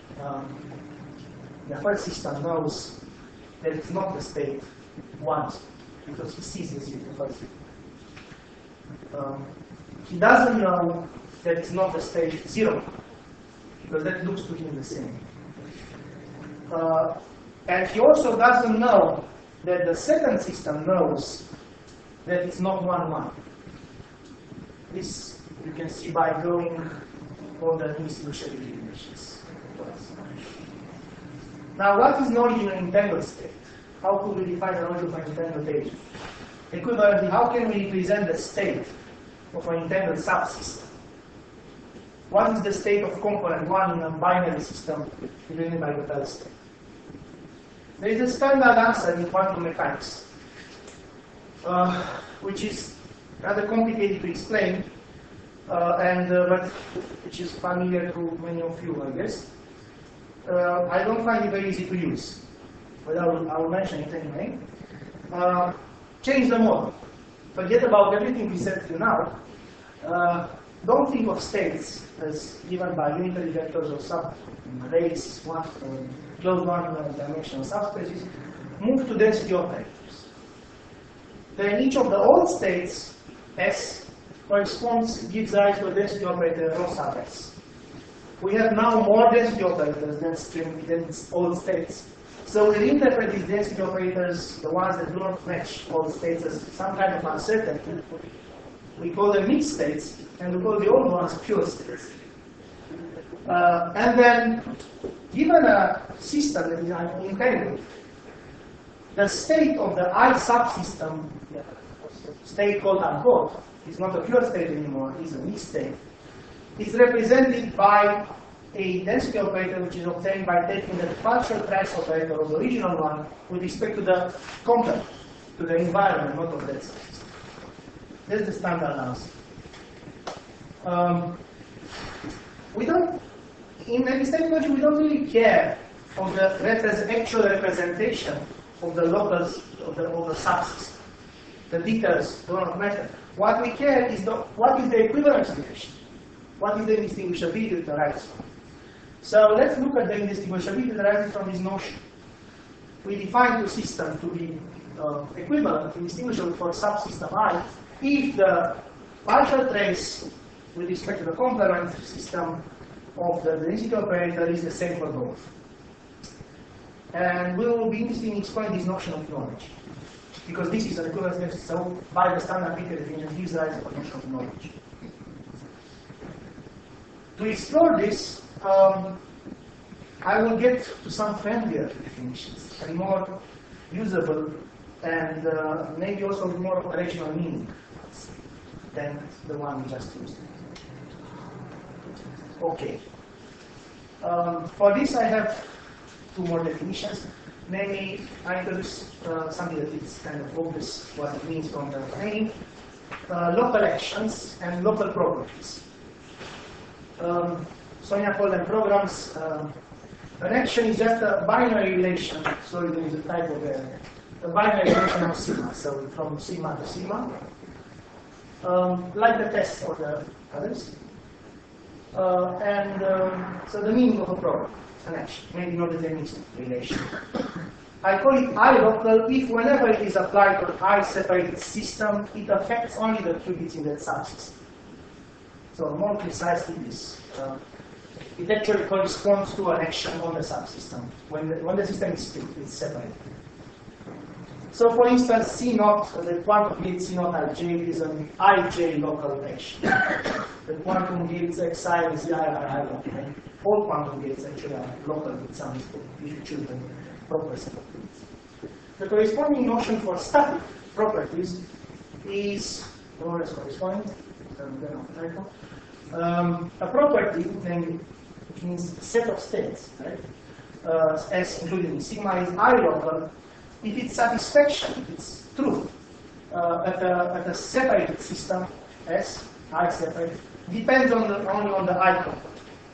the first system knows that it's not the state 1, because he sees this with the first system. He doesn't know that it's not the state 0, because that looks to him the same. And he also doesn't know that the second system knows that it's not 1, 1. This you can see by drawing all the indistinguishability relations. Now, what is knowledge in an entangled state? How could we define the knowledge of an entangled agent? Equivalently, how can we represent the state of an entangled subsystem? What is the state of component 1 in a binary system represented by the Bell state? There is a standard answer in quantum mechanics, which is rather complicated to explain, but which is familiar to many of you, I guess. I don't find it very easy to use, but I will mention it anyway. Change the model. Forget about everything we said till now. Don't think of states as given by unitary vectors or sub-rays, closed one-dimensional subspaces. Move to density operators. Then each of the old states, S, gives rise to a density operator rho sub S. We have now more density operators than old states. So we interpret these density operators, the ones that do not match old states, as some kind of uncertainty. We call them mixed states, and we call the old ones pure states. And then, given a system that is entangled, the state of the I subsystem, state quote unquote, is not a pure state anymore, it's a mixed state. It's represented by a density operator which is obtained by taking the partial trace operator of the original one with respect to the complement, to the environment, not of that subsystem. That's the standard answer. In epistemology, we don't really care of the actual representation of the locals of the subsystem. The details do not matter. What we care is what is the equivalence relation? What is the indistinguishability that arises from? So let's look at the indistinguishability that arises from this notion. We define two systems to be equivalent, indistinguishable for subsystem I, if the partial trace with respect to the complement system of the density operator is the same for both. And we will be interested in exploring this notion of knowledge, because this is an equivalence test, so by the standard Peter definition gives rise to the notion of knowledge. To explore this, I will get to some friendlier definitions, and more usable, and maybe also with more operational meaning than the one we just used. Okay. For this, I have two more definitions. Namely, I introduce something that is kind of obvious what it means from the name: local actions and local properties. Sonia called them programs. An action is just a binary relation, so it is a type of a binary relation of sigma, so from sigma to sigma, like the test or the others. So the meaning of a program, an action, maybe not a deterministic relation. I call it I-local if whenever it is applied to an I-separated system, it affects only the qubits in that subsystem. So more precisely, this it actually corresponds to an action on the subsystem when the system is split, it's separated. So for instance, C0, the quantum gate C0 Ij is an Ij local action. The quantum gates Xi is the I local. All quantum gates actually are local with some, if you choose the proper set of gates. The corresponding notion for static properties is more or less corresponding. A property means set of states, right? As included in sigma is I local. If its satisfaction, its truth, at a separated system, S, I separate, depends only on the I component.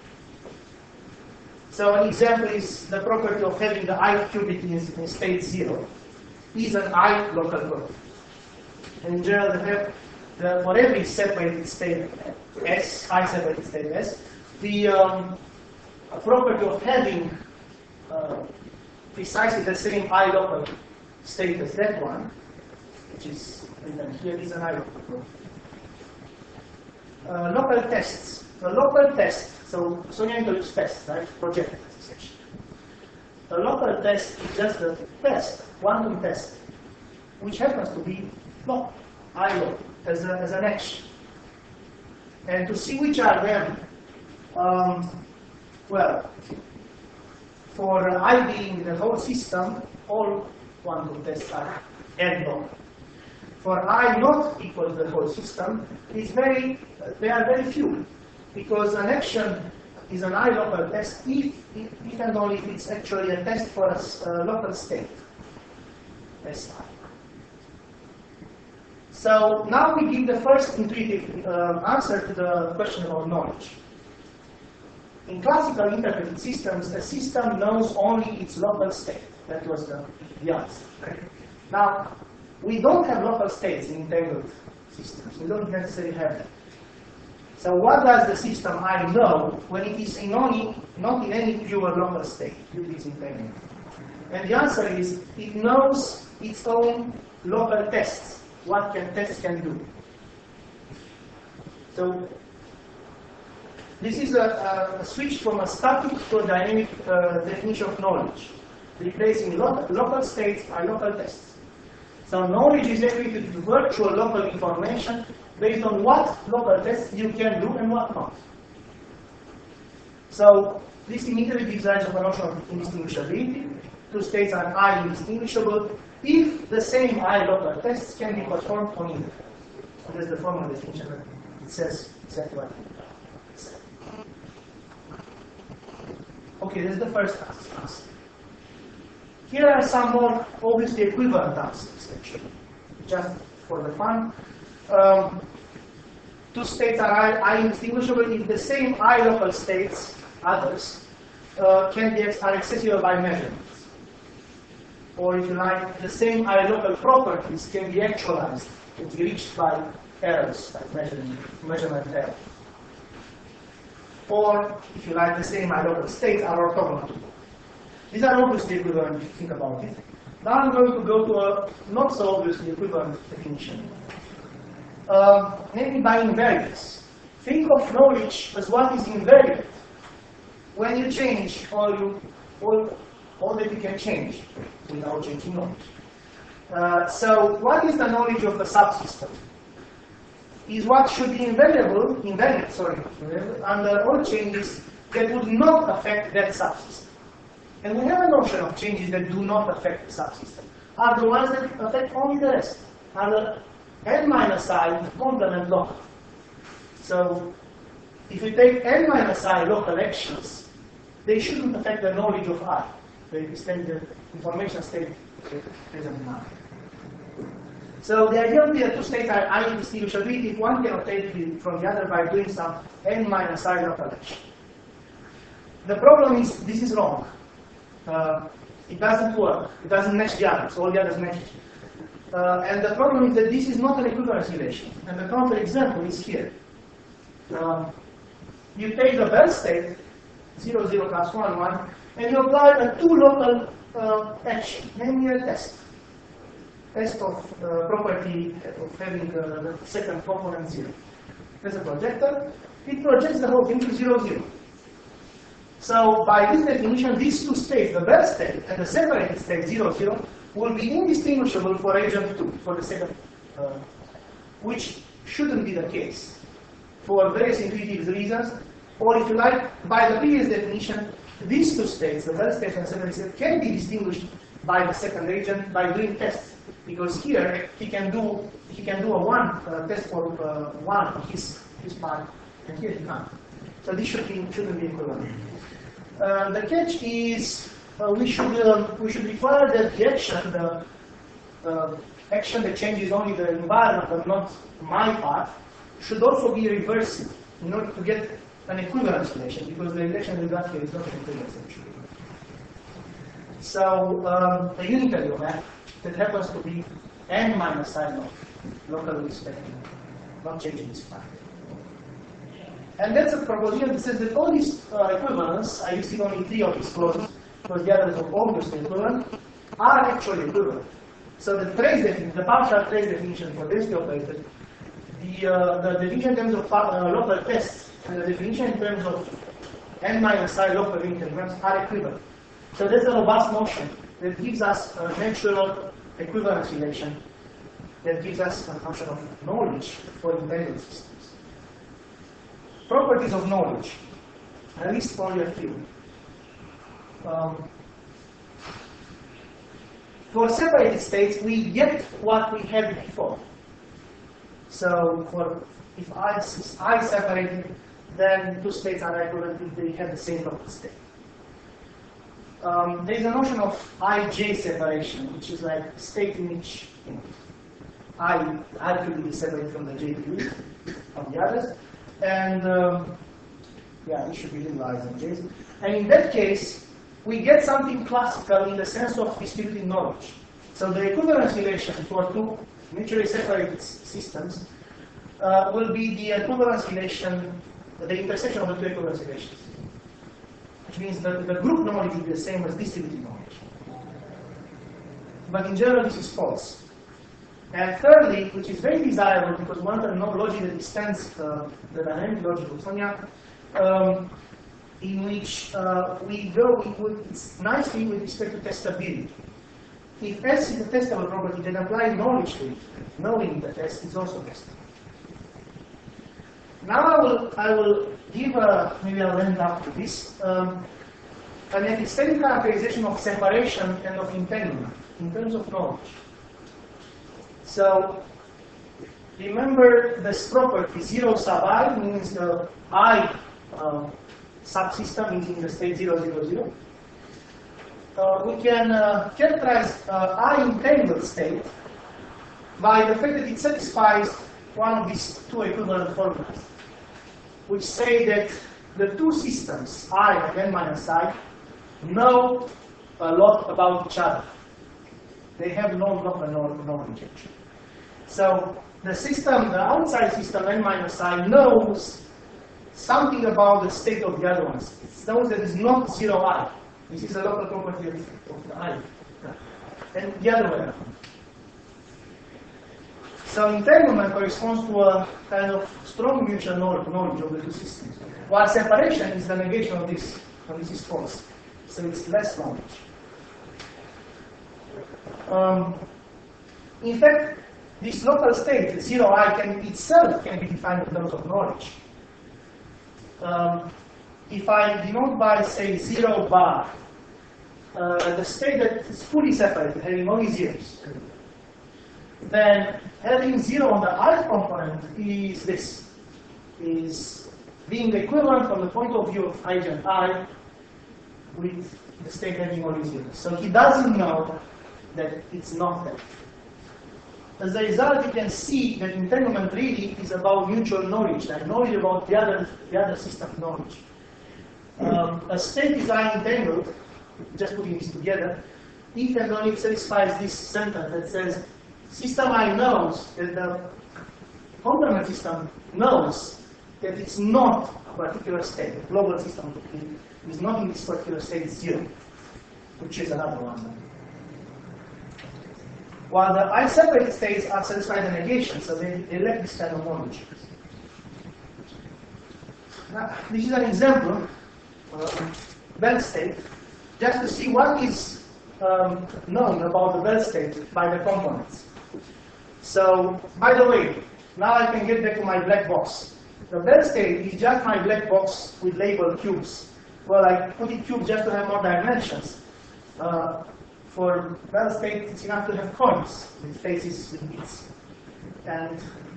So an example is the property of having the I qubit in state 0 is an I local property. In general, they have for every separated state S, I separated state S, the property of having precisely the same I local state as that one, which is written here, is an I local property. Local tests. A local test, so Sonia introduced tests, right? Projected essentially. A local test is just a test, quantum test, which happens to be local, I local, as an action. And to see which are them, well, for I being the whole system, all quantum tests are n-local. For I not equal to the whole system, they are very few, because an action is an I local test if and only if it's actually a test for a local state, Si. So now we give the first intuitive answer to the question about knowledge. In classical interpreted systems, a system knows only its local state. That was the answer. Now, we don't have local states in entangled systems. We don't necessarily have them. So what does the system I know when it is not in any pure local state, if it is entangled? And the answer is, it knows its own local tests, what tests can do. So this is a switch from a static to a dynamic definition of knowledge, replacing local states by local tests. So knowledge is equated to virtual local information based on what local tests you can do and what not. So this immediately gives rise to a notion of indistinguishability. Two states are I indistinguishable if the same I local tests can be performed on either. So that's the formal definition. It says exactly what it says. Okay, this is the first answer. Here are some more obviously equivalent answers, actually, just for the fun. Two states are I indistinguishable if the same I local states, others, are accessible by measurements. Or if you like, the same I local properties can be actualized, can be reached by errors, like measurement error. Or, if you like, the same I local states are orthogonal. These are obviously equivalent if you think about it. Now I'm going to go to a not so obviously equivalent definition. Namely by invariance. Think of knowledge as what is invariant when you change all that you can change without changing knowledge. So what is the knowledge of the subsystem? Is what should be invalid under all changes that would not affect that subsystem. And we have a notion of changes that do not affect the subsystem. Are the ones that affect only the rest. Are the n minus I complement local. So if we take n minus I local actions, they shouldn't affect the knowledge of I. The information state present in I. So the idea of the two states are indistinguishability if one cannot take it from the other by doing some n minus I local action. The problem is this is wrong. It doesn't work. It doesn't match the others. All the others match it. And the problem is that this is not an equivalence relation. And the counter example is here. You take the Bell state, 0, 0 plus 1, 1, and you apply a two local action, namely a test. Test of property of having the second component 0. There's a projector. It projects the whole thing to 0, 0. So by this definition, these two states, the Bell state and the separated state 0, 0, will be indistinguishable for agent 2, for the second, which shouldn't be the case for various intuitive reasons. Or if you like, by the previous definition, these two states, the Bell state and separated state, can be distinguished by the second agent by doing tests. Because here he can do a test for one of his part, and here he can't. So this shouldn't be equivalent. The catch is we should require that the action that changes only the environment but not my part should also be reversible in order to get an equivalence relation, because the relation we got here is not an equivalence relation. So a unitary of that happens to be n minus I naught, locally respecting, not changing this part. And that's a proposition that says that all these equivalents, I used only 3 of these clauses, because the others are obviously equivalent, are actually equivalent. So the trace definition, the partial trace definition for density operator, the definition in terms of local tests, and the definition in terms of n minus I local integrals are equivalent. So that's a robust notion that gives us a natural equivalence relation that gives us a function of knowledge for intelligent systems. Properties of knowledge, at least only a few. For separated states, we get what we had before. So if I separated, then two states are equivalent if they have the same local state. There is a notion of IJ separation, which is like state in which I could be separated from the JP of the others. And yeah, it should be realized in J's. And in that case, we get something classical in the sense of distributed knowledge. So the equivalence relation for two mutually separated systems will be the equivalence relation, the intersection of the two equivalence relations. Which means that the group knowledge will be the same as distributed knowledge. But in general, this is false. And thirdly, which is very desirable because one can know logic that extends the dynamic logic of Sonia, in which we go nicely with respect to testability. If S is a testable property, then apply knowledge to it. Knowing that S is also testable. Now I will give maybe I'll end up to this an epistemic characterization of separation and of entanglement in terms of knowledge. So remember this property 0 sub I means the I subsystem is in the state 0, 0, 0. We can characterize I entangled state by the fact that it satisfies one of these two equivalent formulas, which say that the two systems, I and n minus I, know a lot about each other. They have no local knowledge. So the system, the outside system, n minus I, knows something about the state of the other ones. It knows that it's not 0I. This is a local property of the I. And the other way around. So entanglement corresponds to a kind of strong mutual knowledge of the two systems, while separation is the negation of this and this is false. So it's less knowledge. In fact, this local state, 0i, itself can be defined in terms of knowledge. If I denote by, say, 0 bar, the state that is fully separated, having only zeros, then having 0 on the I component is this, is being equivalent from the point of view of agent I with the state having only zeros. So he doesn't know that it's not that. As a result, you can see that entanglement really is about mutual knowledge, like knowledge about the other system knowledge. A state is unentangled, just putting this together, if and only it satisfies this sentence that says, system I knows that the complement system knows that it's not a particular state. The global system is not in this particular state 0, which is another one. While the I-separated states are satisfied in negation, so they lack this kind of knowledge. Now, this is an example, Bell state, just to see what is known about the Bell state by the components. So, by the way, now I can get back to my black box. The Bell state is just my black box with labeled cubes. Well, I put it cubes just to have more dimensions. For Bell state, it's enough to have coins with faces with bits. And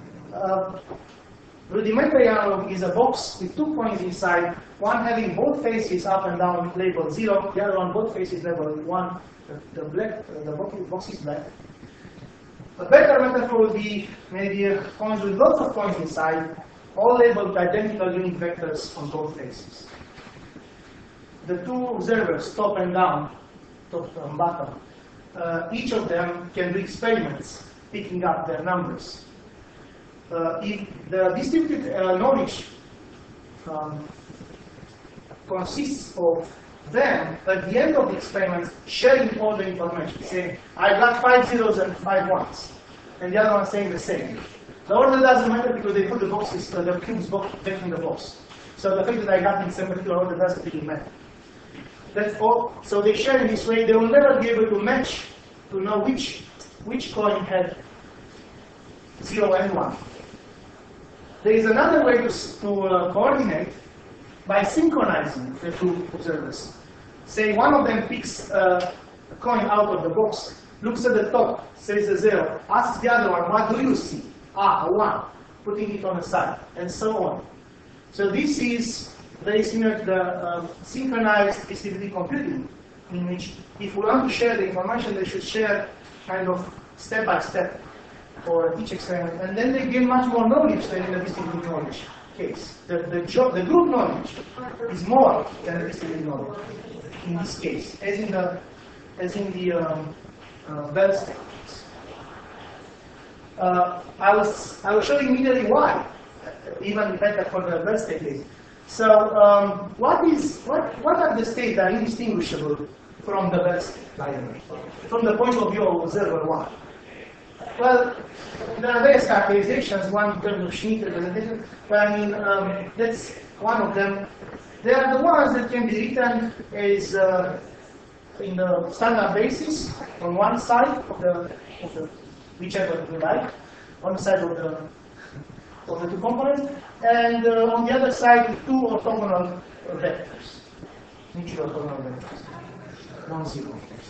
rudimentary analog is a box with 2 coins inside, one having both faces up and down labeled 0, the other one both faces labeled 1. The box is black. A better metaphor would be maybe coins with lots of coins inside, all labeled with identical unit vectors on both faces. The two observers, top and down, top and bottom, each of them can do experiments picking up their numbers. If the distributed knowledge consists of them, at the end of the experiment, sharing all the information, saying, I got 5 zeros and 5 ones, and the other one saying the same. The order doesn't matter because they put the boxes, the cubes back in the box. So the fact that I got in some particular order doesn't really matter. That's all. So they share in this way. They will never be able to match to know which coin had 0 and 1. There is another way to coordinate by synchronizing the two observers. Say one of them picks a coin out of the box, looks at the top, says a 0, asks the other one, what do you see? Ah, a 1, putting it on the side, and so on. So this is very similar to the synchronized distributed computing, in which if we want to share the information, they should share kind of step by step for each experiment, and then they gain much more knowledge than in the distributed knowledge case. The group knowledge is more than the distributed knowledge in this case, as in the Bell state. I will show you immediately why, even better for the Bell state case. So, what are the states that are indistinguishable from the Bell state, by the way, from the point of view of observer 1? Well, there are various characterizations, one in terms of Schmidt representation, but I mean, that's one of them. They are the ones that can be written as in the standard basis on one side of the whichever you like, on the side of the two components, and on the other side with 2 orthogonal vectors, mutual orthogonal vectors, non-zero vectors.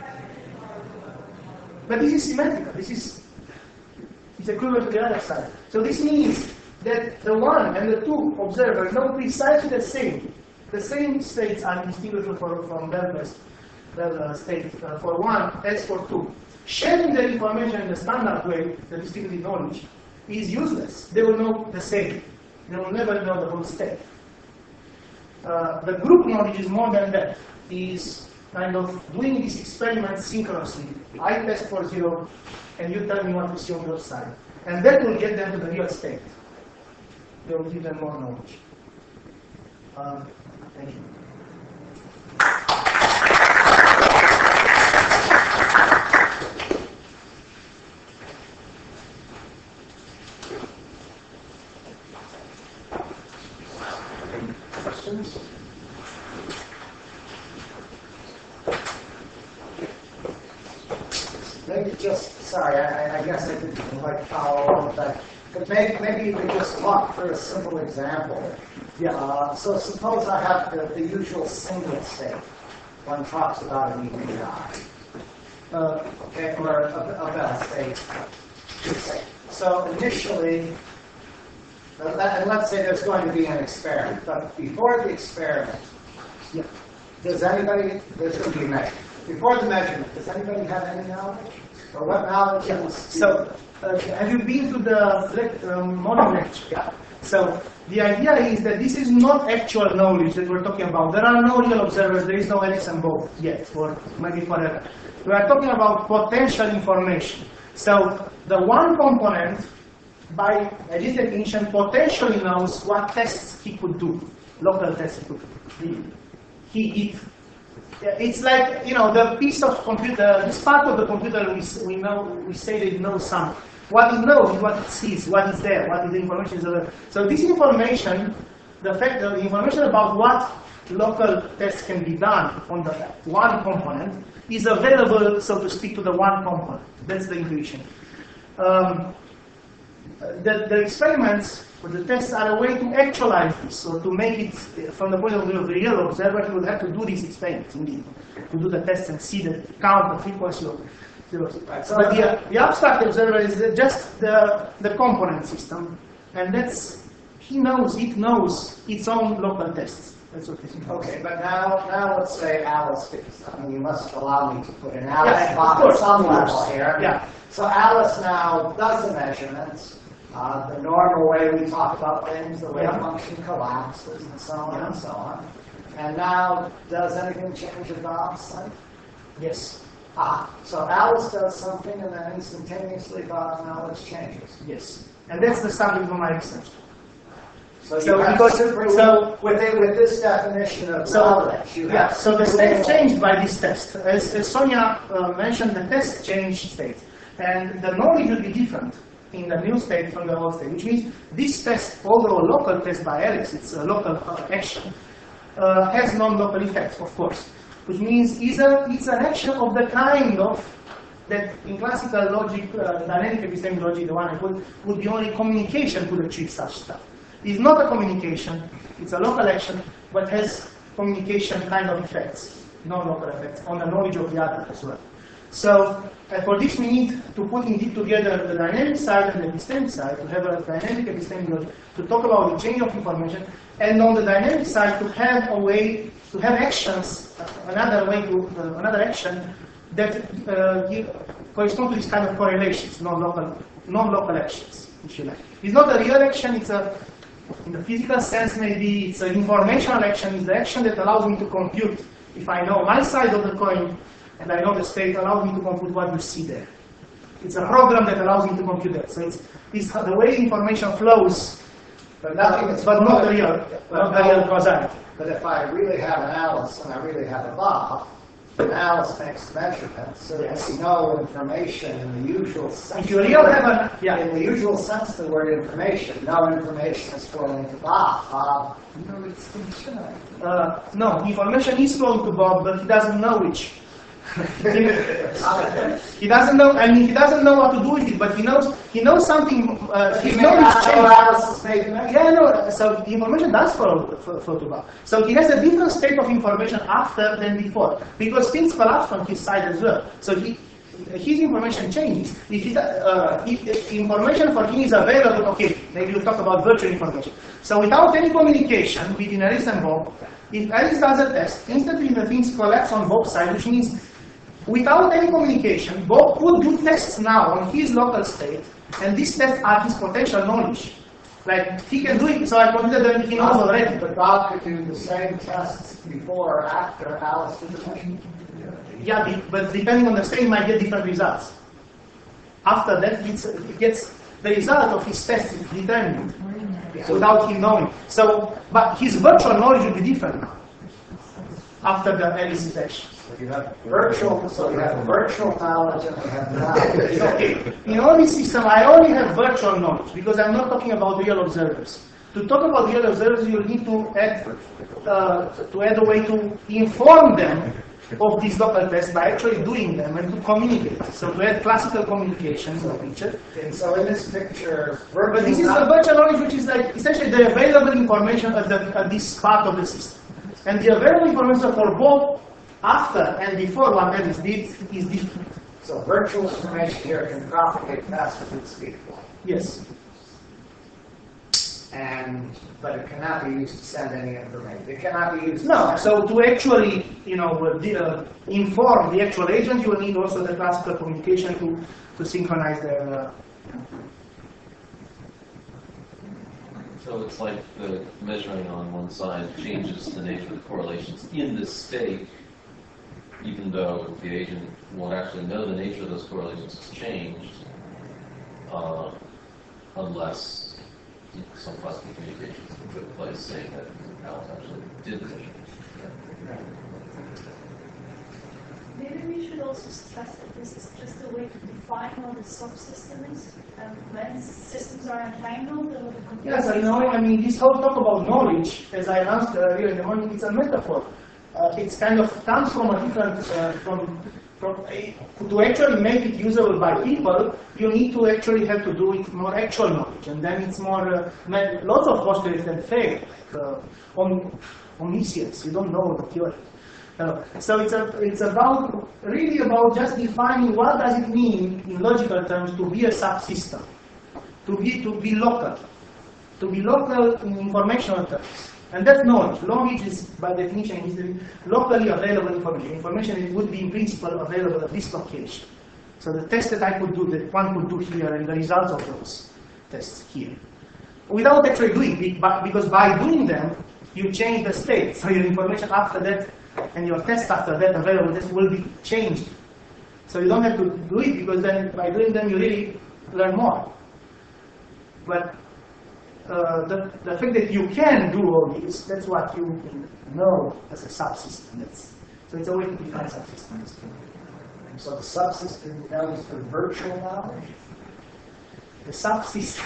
But this is symmetrical. It's equivalent to the other side. So this means that the 1 and the 2 observers know precisely the same. The same states are distinguishable from Bell state for 1 as for 2. Sharing the information in the standard way, the distributed knowledge, is useless. They will know the same. They will never know the whole state. The group knowledge is more than that. Is kind of doing these experiments synchronously. I test for 0, and you tell me what to see on your side. And that will get them to the real state. They will give them more knowledge. Thank you. Questions? maybe just, sorry, I guess I didn't quite follow all of that. But maybe you could just talk for a simple example. Yeah. So suppose I have the usual single state. One talks about an EPI. Okay, or a bell state. So initially, and let's say there's going to be an experiment, but before the experiment, Yeah. there's going to be a measurement. Before the measurement, does anybody have any knowledge? Or what knowledge is? So, have you been to the morning lecture? Yeah. So, the idea is that this is not actual knowledge that we're talking about. There are no real observers, there is no Alice and Bob yet, or maybe forever. We are talking about potential information. So, the one component, by this definition, potentially knows what tests he could do, local tests he could do. It's like, you know, the piece of computer, this part of the computer we say that it knows something. What it knows is what it sees, what is there, what is the information is there. So this information, the information about what local tests can be done on the one component is available, so to speak, to the one component. That's the intuition. The experiments or the tests are a way to actualize this, or to make it, from the point of view of the real observer, he would have to do these experiments, indeed, to do the tests and see the count, the frequency of zeros. But the abstract observer is just the component system, and that's, it knows its own local tests. That's what this means. Okay, but now let's say Alice fits. I mean, you must allow me to put an Alice Yeah, box of course, at some of course. level here. Yeah. So Alice now does the measurements, the normal way we talk about things, the way Yeah. function collapses, and so on and so on. And now, does anything change at Bob's side? Yes. So Alice does something, and then instantaneously Bob's knowledge changes. Yes. And that's the subject of my extension. So, So you have because- super, with this definition of knowledge, you Yeah, have so the state changed by this test. As Sonia mentioned, the test changed state. And the knowledge will be different in the new state from the old state, which means this test, although a local test by Alice, it's a local action, has non-local effects, of course. Which means it's an action of the kind of that in classical logic, dynamic epistemic logic, the one I put, would be only communication could achieve such stuff. It's not a communication, it's a local action, but has communication kind of effects, non-local effects, on the knowledge of the other as well. So for this we need to put indeed together the dynamic side and the epistemic side, to have a dynamic epistemic logic, to talk about the change of information, and on the dynamic side to have a way, to have actions, another action that correspond to this kind of correlations, non-local actions, if you like. It's not a real action, it's in the physical sense maybe, it's an informational action, it's the action that allows me to compute. If I know my side of the coin, and I know the state, allows me to compute what you see there. It's a program that allows me to compute that. So it's the way information flows, But nothing is but not the real causality. But if I really have an Alice and I really have a Bob, and Alice makes measurements, so there's no information in the usual sense. If you really have a, yeah. In the usual sense of the word information, no information is flowing to Bob. No, information is flowing to Bob, but he doesn't know which. He doesn't know, I mean, he doesn't know what to do with it, but he knows something. His knowledge changed. Yeah, no. So the information does flow to Bob. So he has a different state of information after than before, because things collapse from his side as well. So his information changes. If information for him is available, okay, maybe we'll talk about virtual information. So without any communication between Alice and Bob, if Alice does a test, instantly the things collapse on Bob's side, which means without any communication, Bob could do tests now on his local state, and these tests are his potential knowledge. Like, he can do it, so I consider that he knows already. But Bob could do the same tests before or after Alice did the measurement. Yeah, but depending on the state, might get different results. After that, it gets the result of his test is determined without him knowing. So, but his virtual knowledge will be different now after the Alice action. You have virtual knowledge and you have knowledge. Okay. In all this system, I only have virtual knowledge because I'm not talking about real observers. To talk about real observers, you need to add a way to inform them of these local tests by actually doing them and to communicate. So to have classical communication in the picture. And so in this picture, But this is the virtual knowledge, which is like essentially the available information at this part of the system. And the available information for both after and before one is different. So virtual information here can propagate faster than speed. Yes. But it cannot be used to send any information. It cannot be used. No. So to actually, inform the actual agent, you will need also the classical communication to synchronize their. So it's like the measuring on one side changes the nature of the correlations in the state, even though the agent won't actually know the nature of those correlations has changed, unless some classical communications took place saying that Alice actually did the measurement. Maybe we should also stress that this is just a way to define what a subsystem is, and when systems are entangled, and what the computer Yes, I know. I mean, this whole talk about knowledge, as I announced earlier in the morning, it's a metaphor. It's kind of comes from a different, to actually make it usable by people, you need to actually have to do with more actual knowledge, and then it's more, lots of postulates that fail, omniscience, you don't know the theory. So it's really about just defining what does it mean in logical terms to be a subsystem, to be local in informational terms. And that's knowledge. Knowledge is, by definition in history, locally available information. Information would be in principle available at this location. So the tests that I could do, that one could do here, and the results of those tests here. Without actually doing it, because by doing them, you change the state. So your information after that, and your tests after that available tests will be changed. So you don't have to do it, because then by doing them, you really learn more. But the fact that you can do all this, that's what you know as a subsystem. So it's a way to define subsystems. So the subsystem comes for virtual knowledge. The subsystem.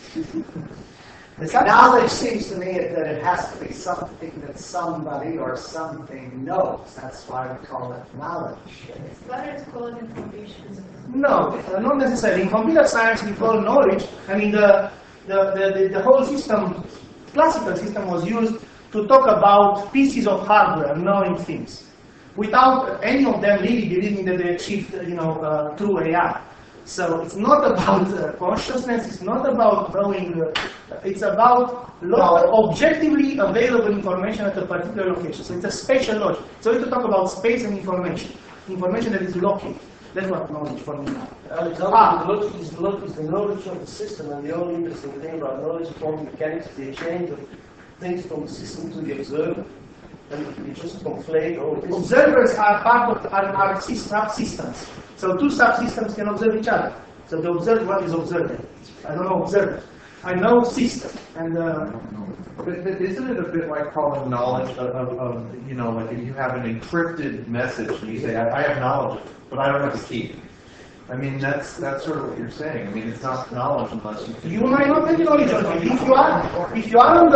Knowledge seems to me that it has to be something that somebody or something knows. That's why we call it knowledge. It's better to call it information. No, not necessarily. In computer science, we call knowledge. I mean, the whole system, classical system, was used to talk about pieces of hardware, knowing things, without any of them really believing that they achieved, true AI. So it's not about consciousness. It's not about knowing. It's about objectively available information at a particular location. So it's a spatial logic. So we have to talk about space and information that is located. That's what knowledge for me. Knowledge is the knowledge of the system, and the only interesting thing about knowledge is quantum mechanics, the exchange of things from the system to the observer, and you just conflate all this. Observers are part of our subsystems. So two subsystems can observe each other. So the observer, what is observer? I don't know observer. I know system. And But isn't it a bit like calling knowledge of like if you have an encrypted message and you say, I have knowledge, but I don't have the key. I mean, that's sort of what you're saying. I mean, it's not knowledge unless you might not have knowledge of it. If you are on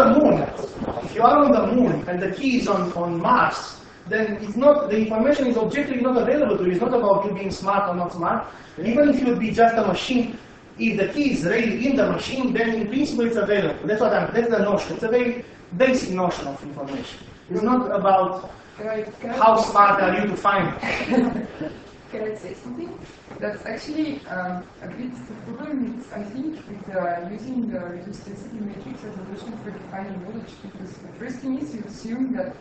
the moon, and the key is on Mars, then it's not, the information is objectively not available to you. It's not about you being smart or not smart. Even if you would be just a machine, if the key is really in the machine, then in principle it's available. That's the notion. It's a very basic notion of information. It's not about how smart are you to find it. Can I say something? That's actually a bit the problem is, I think, with using the reduced density matrix as a notion for defining knowledge, because the first thing is you assume that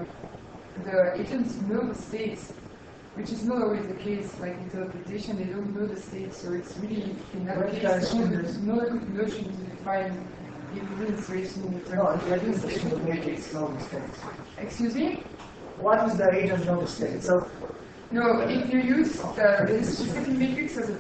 the agents know the states, which is not always the case. Like interpretation, they don't know the states, so it's really, in that case, there's no good notion to define the equivalence relation in terms of the matrix. Excuse me? What is the agent know the state? No, if you use the specific matrix as a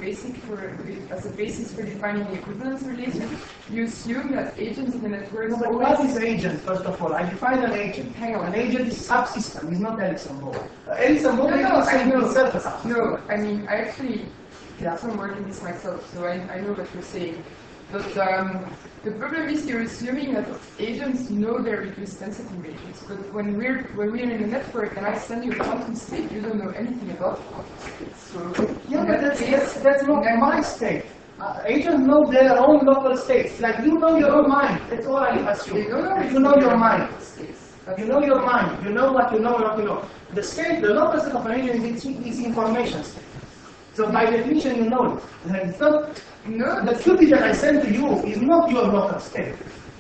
basis for defining the equivalence relation, you assume that agents in the network. No, but what is agent? First of all, I define an agent. Hang on. An agent is subsystem. It's not Ericsson Ball. Ericsson Ball is itself a subsystem. No, I mean I actually did some work in this myself, so I know what you're saying. But the problem is you're assuming that agents know their reduced density matrix. But when we're in a network and I send you a quantum state, you don't know anything about it. So Yeah, but that's not my state. Agents know their own local states. Like you know your own mind. That's all I assume. They don't know You know your mind. states. You know your mind. You know what you know and what you know. The state, the local state of an agent is information state. So by definition, you know it. And it's not, No, the qubit that I send to you is not your local state.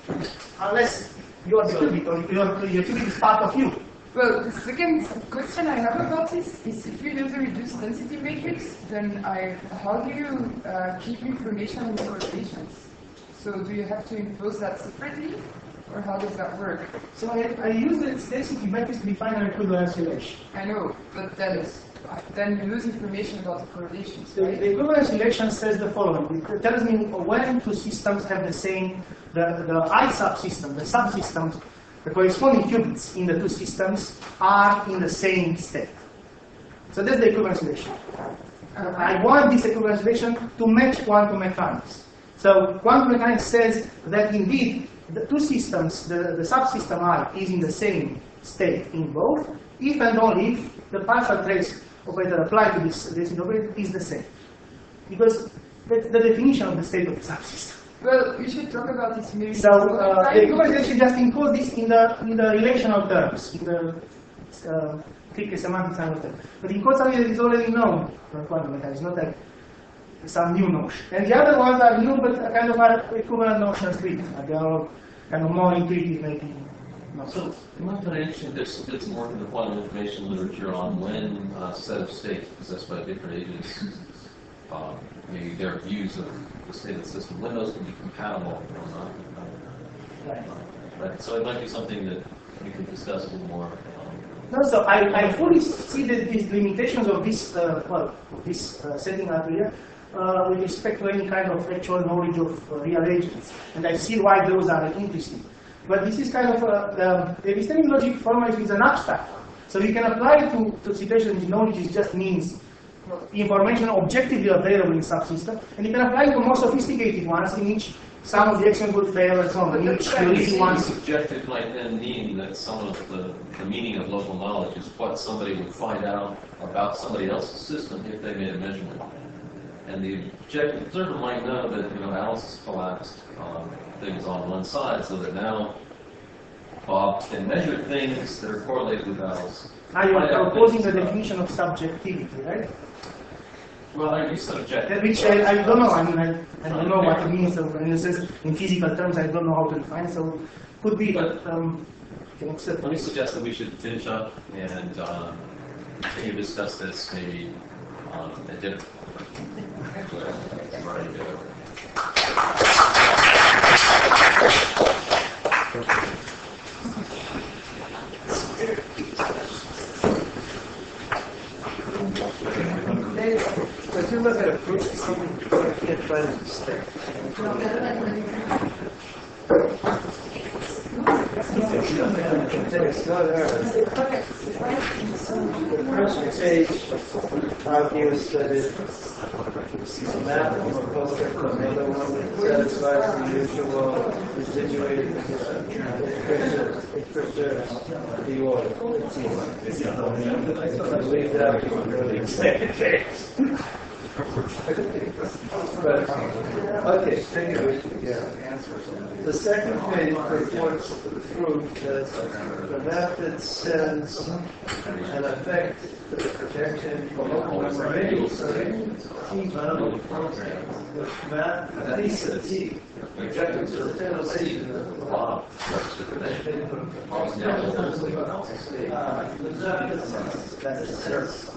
Unless you are the qubit or your qubit is part of you. well, the second question I have about this is if you use a reduced density matrix, then how do you keep information on the correlations? So do you have to impose that separately, or how does that work? So I use the density matrix to define an equivalence relation. I know, but then you lose information about the correlations, The right? equivalence relation says the following. It tells me when two systems have the same, the I subsystem, the subsystems, the corresponding qubits in the two systems are in the same state. So that's the equivalence relation. I want this equivalence relation to match quantum mechanics. So quantum mechanics says that indeed the two systems, the subsystem I is in the same state in both, if and only if the partial trace operator applied to this operator is the same. Because that's the definition of the state of the subsystem. Well, we should talk about this maybe. So the equivalence relation just encode this in the relational terms, in the strictly semantic kind of term. But encode something that is already known for quantum mechanics, not like some new notion. And the other ones are new, but kind of are equivalent notions treated. They are kind of more intuitive, maybe. So, it might be interesting to get some work in the quantum information literature on when a set of states possessed by different agents, maybe their views of the state of the system, when those can be compatible or not. Right. So it might be something that we could discuss a little more. No, so I fully see these limitations of this, this setting up here with respect to any kind of actual knowledge of real agents. And I see why those are interesting. But this is kind of, the epistemic logic formally is an abstract. So you can apply it to situations in knowledge, it just means information objectively available in subsystem. And you can apply it to more sophisticated ones in which some of the actions would fail and so on. In which the easy ones. Subjective might then mean that some of the meaning of local knowledge is what somebody would find out about somebody else's system if they made a measurement. And the objective observer might know that Alice's collapsed things on one side, so that now Bob can measure things that are correlated with Alice. Now you are proposing the definition of subjectivity, right? Well, I use subjective. Which I don't know. I mean, I don't know what it means. So in physical terms, I don't know how to define it. So could be, but can accept. Let me suggest that we should finish up and continue to discuss this maybe at dinner. If you look at a proof, you can't find a mistake. It's not error. The first page argues that it's a map of a poster from another one that satisfies the usual residuated it preserves the order. I believe that was really but, okay, anyway, the second page reports the proof that the method sends an effect to the projection for local memory. So T-bound with math thesis T. Projected to the tennessee of the law. That is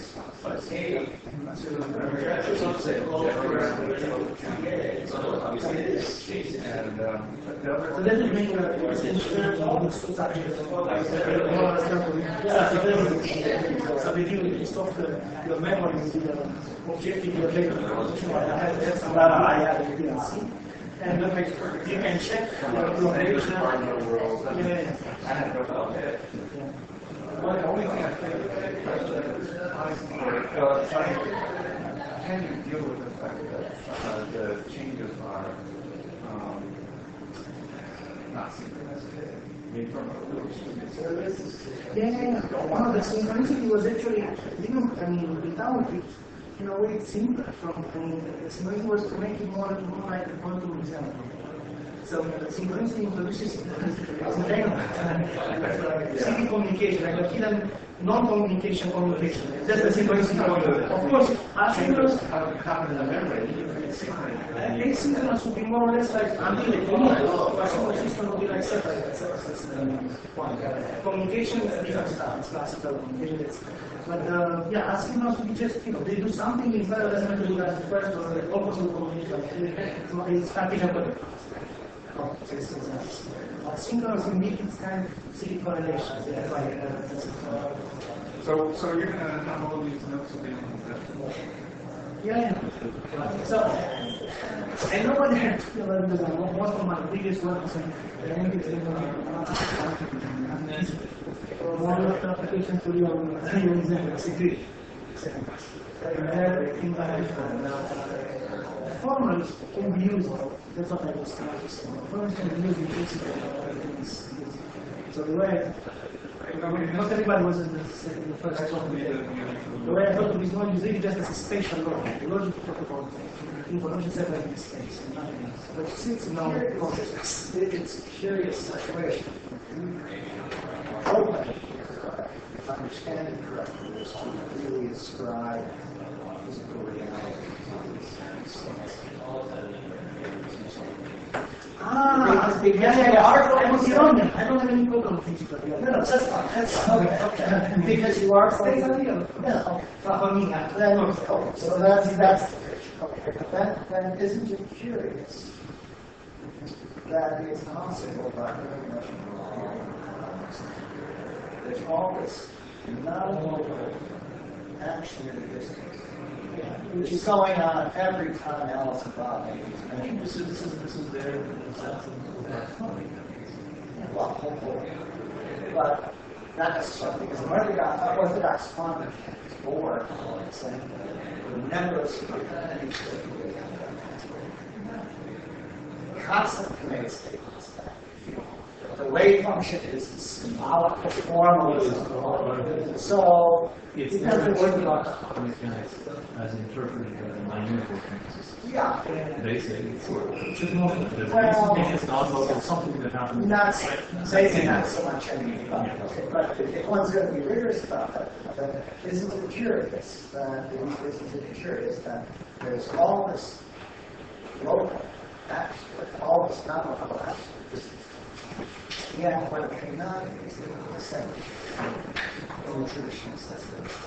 So let me make so if you stop your memory with the objective you're taking, I have some data I have you didn't see. And you can check your operation. The only thing I think can you deal with the fact that the changes are not synchronous? Yeah, no, the synchronicity was actually, I mean, without it, in a way, it's simpler from, I mean, the synchronicity was to make it more like a quantum example. So the synchronicity introduces secret communication, like a hidden non-communication communication. That's the synchronicity. Of course, asynchronous, asynchronous would be more or less like until the asynchronous system would be like separate. Communication is a different stuff. It's classical communication. But yeah, asynchronous would be just, they do something in parallel as much as the first or the opposite communication. It's particular. Asynchronous will make its kind of secret correlations. So you're going to have all these notes available. Yeah. So I know what I had to learn because most of my previous work was in one of the applications to your security. Formulas can be used. That's what I was trying to say. Formulas can be used in things. So the way, not everybody was in the first one. The way I thought of this knowledge is really just as a spatial logic. The logic to talk about information separated in space and nothing else. But since now It's a curious situation. Open, if I understand it correctly, is to really ascribe physical reality. I was wrong. I don't have any problem with physical reality. No, that's fine. That's okay. Because you are saying so that's okay. Then isn't it curious that it's possible by there's always non-local action in the distance, which is going on every time Alice and Bob make these measurements. This is there. Well, hopefully. But not necessarily, because the Orthodox quantum board saying remember constant kinetic statements. The wave function is symbolic formalism. So it's the Orthodox quantum mechanics as interpreted by uniform mechanics. yeah. They say it's not local, something that happens. Not saying not so much anymore. But if one's going to be rigorous about it, then isn't it curious that there's all this local action, all this non-local action. Yeah, when it came out, it's the same. In the traditional sense.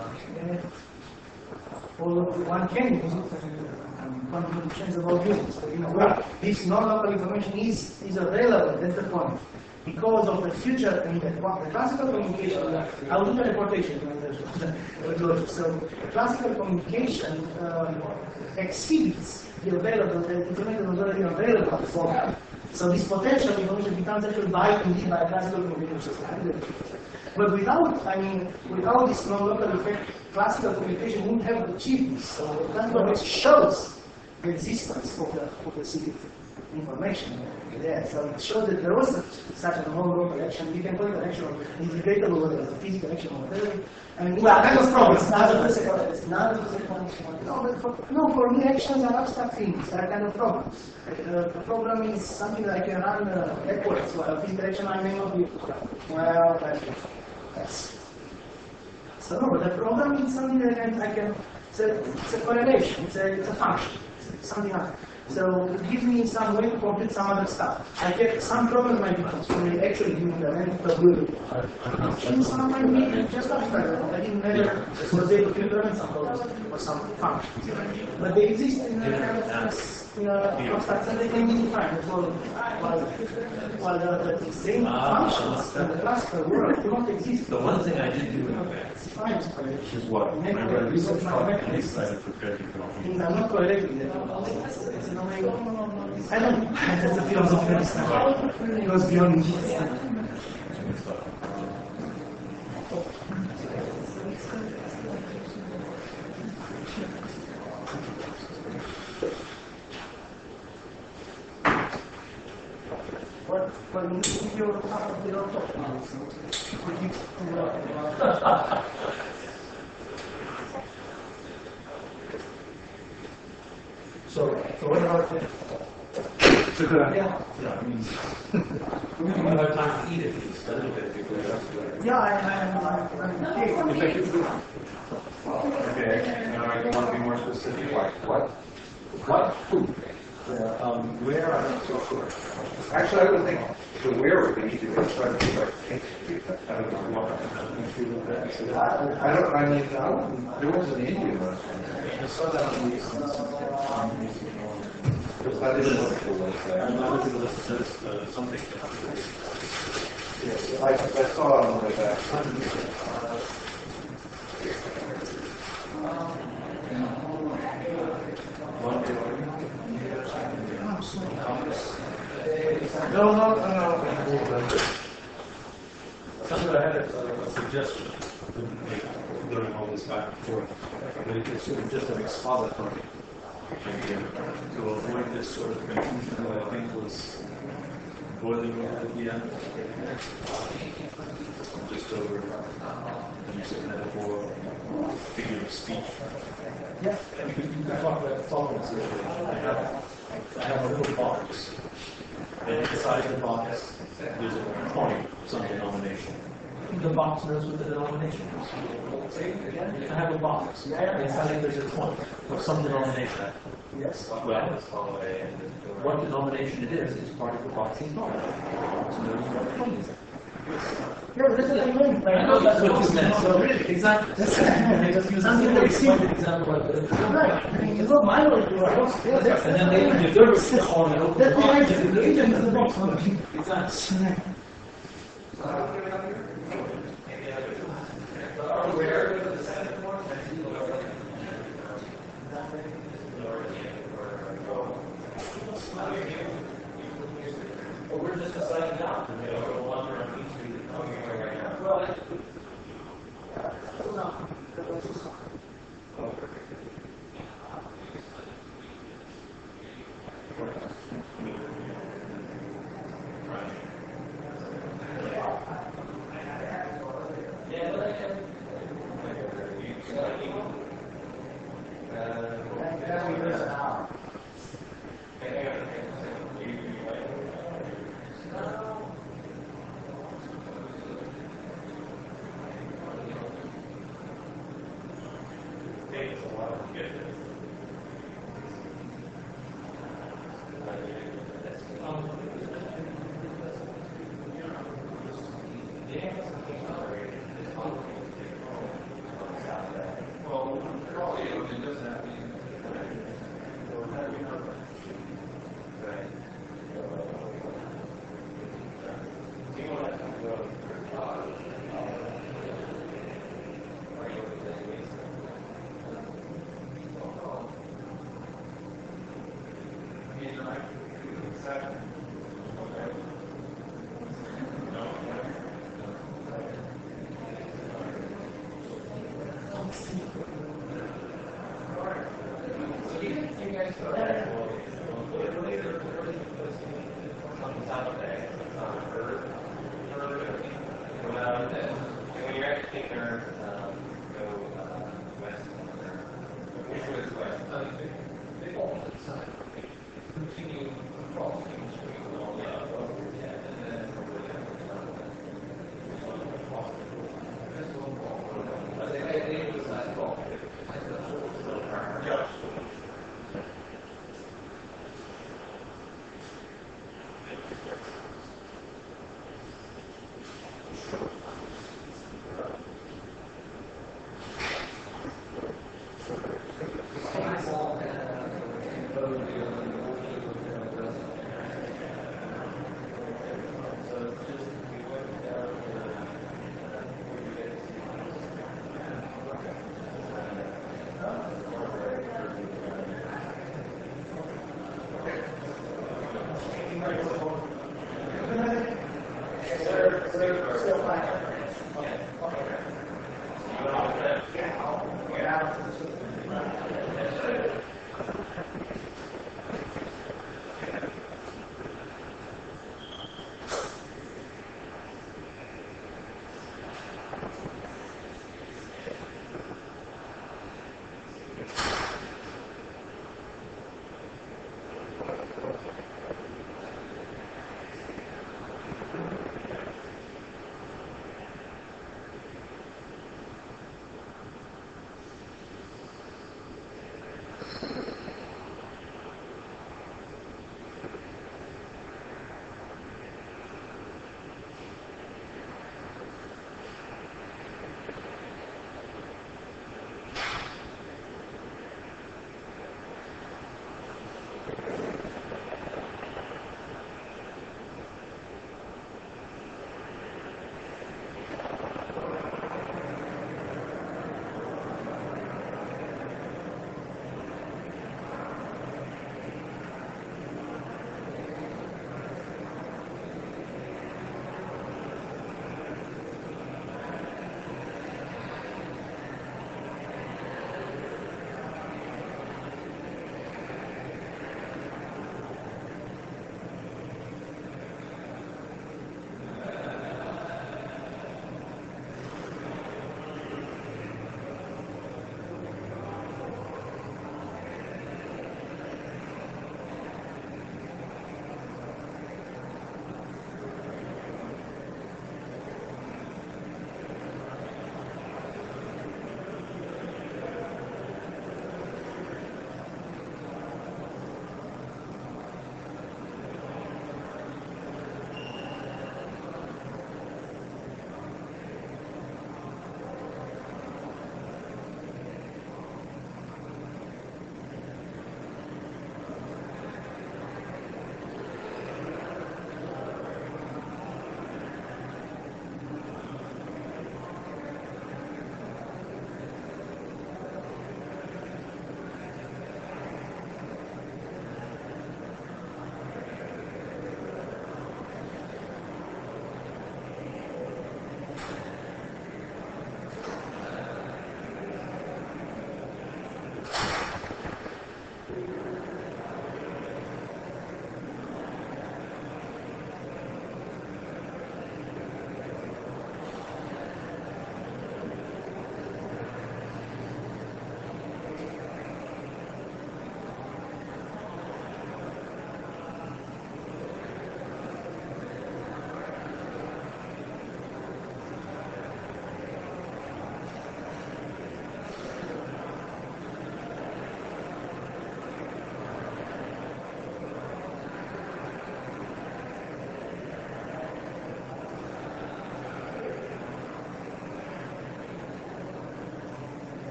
Well, one can use it and change the whole units. But in a way, this non-local information is available, that's the point. Because of the future, I mean, the classical communication, I'll do the reportation. So, classical communication exceeds the available, the information that was already available before. So this potential information becomes actually indeed by classical communication system. But without this non-local effect, classical communication wouldn't have achieved this. So classical communication shows the existence of the secret information there. So it shows that there was such a non-local action. You can call it an action of integratable or a physical action or whatever. I mean, well, that was problem. It's not a physical. It's not a physical action. No, for me, actions are abstract things. They're kind of problems. The problem is something that I can run backwards. So a physical action I may not be. Well, that's. So no, but the problem is something that I can. It's a correlation. It's a function. It's something else. So it gives me some way to complete some other stuff. I get some problems might be constantly actually doing the mental and some might be just abstract. I didn't never was able to implement some problems or some functions. But they exist in a kind of abstract and they can be defined as well. While the same functions in the classical world do not exist. The one thing I did do in advance, which is what I read a research project and excited for critical. Things are not correlated with it. I don't know. That's a philosophical stuff. It goes beyond it. but if you're talking, so what about it? It's a good idea. Yeah, I mean, we don't have time to eat it, it's a little bit. Yeah, I'm okay. Okay, now you want to be more specific, like what? What food? Where, I'm not so sure. Actually, I would think the where would be easy, but try to be like, I don't know what. I mean, there was an Indian restaurant. I saw that on the I didn't look at the list there. I'm not looking at the list, it says something. Yes, I saw it on the way back. No. Something I had a suggestion during all this back and forth. It's sort of just an expository idea to avoid this sort of confusion that I think was boiling over at the end. Just over use of metaphor, figure of speech. Yeah. And you can talk about the following situation. I have a little box. And inside the box, there's a coin, some denomination. The box knows what the denomination is. I have a box. Inside there's a coin of some denomination. Yes. Well, what denomination it is part of the boxing knowledge. So there's what the coin is. Yeah, but that's what I mean. I know that's what you meant. So exactly. I just use a very simple example of it. Right. I mean, it's not my way to write. And then they do the coin and open That's the why box. the agent is the box. Exactly. We're just deciding now.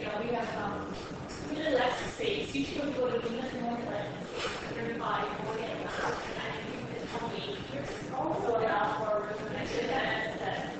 we have really less space. Usually when we go to Venus, we want to like 35, 40, and it's only also enough for rejuvenation that has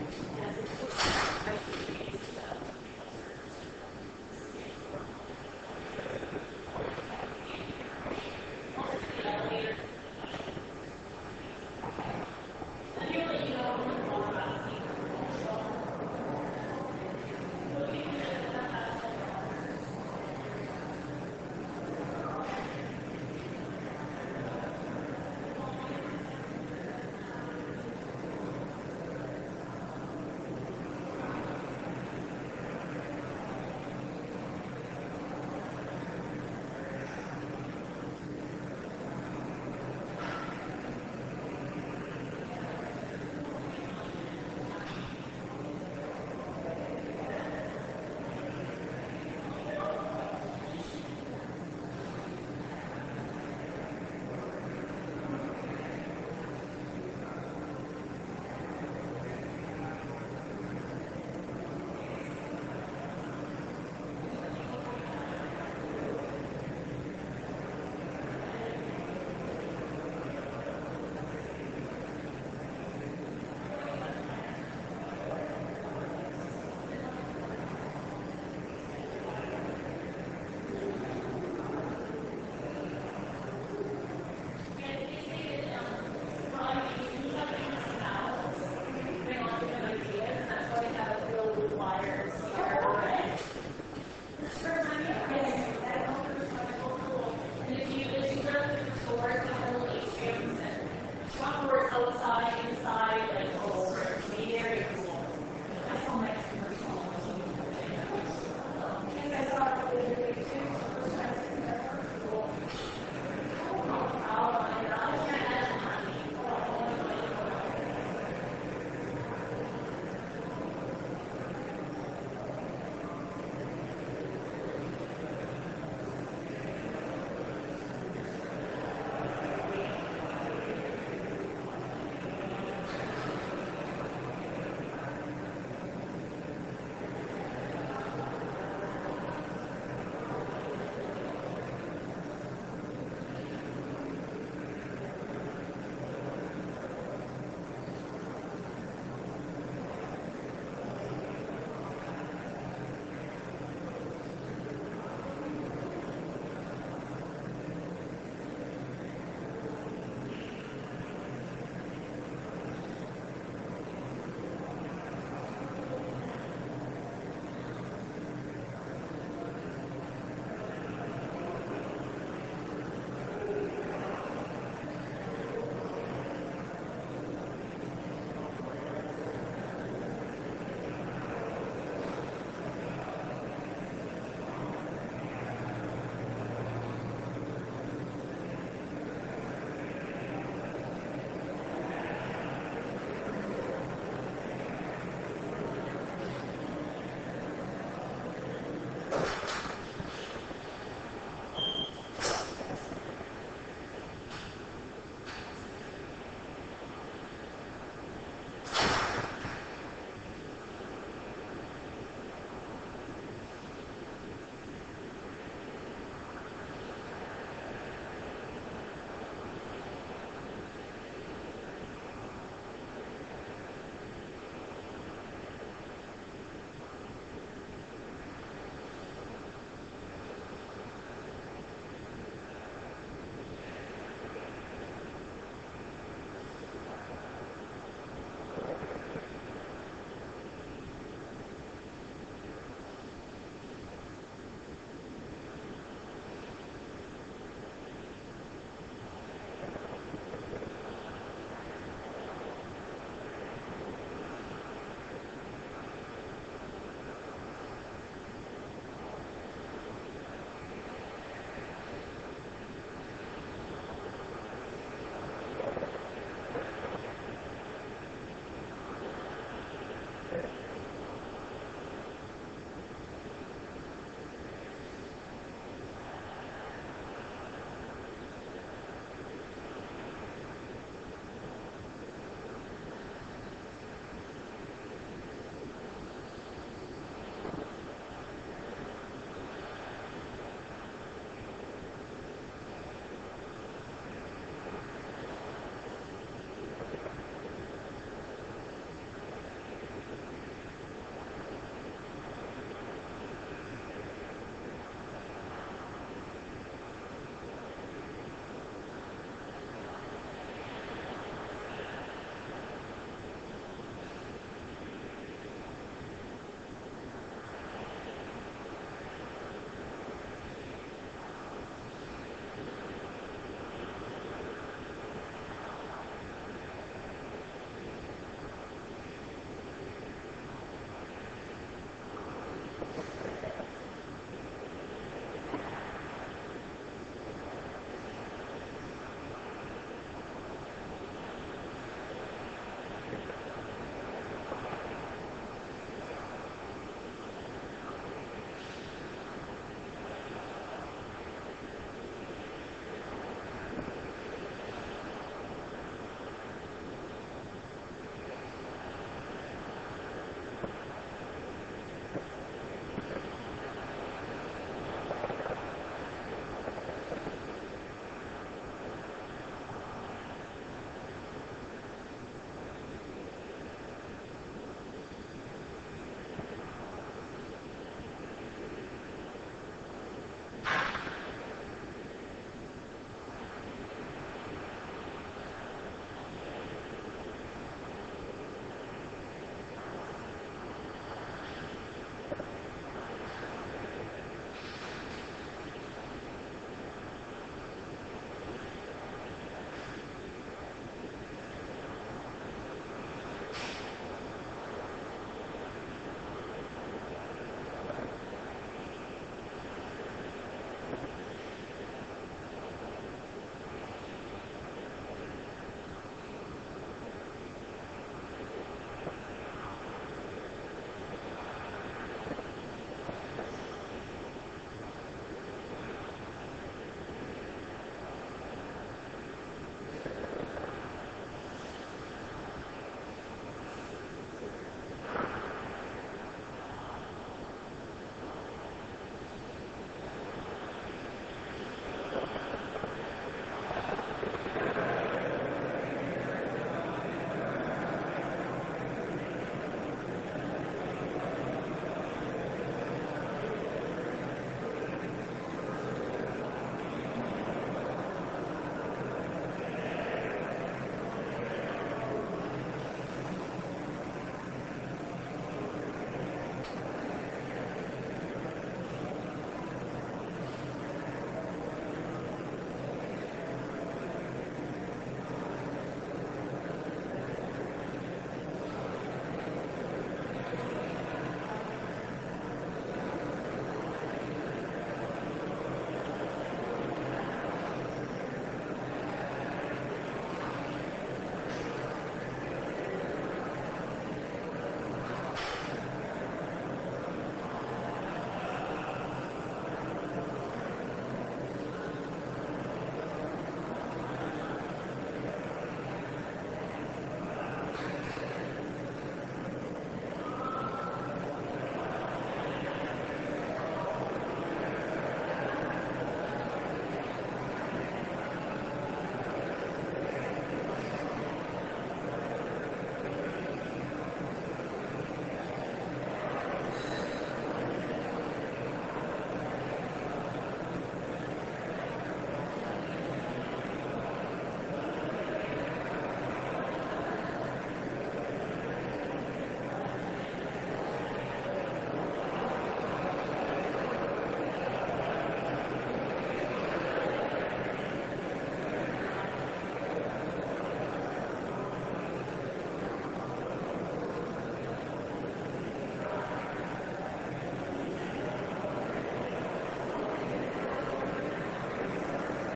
wires.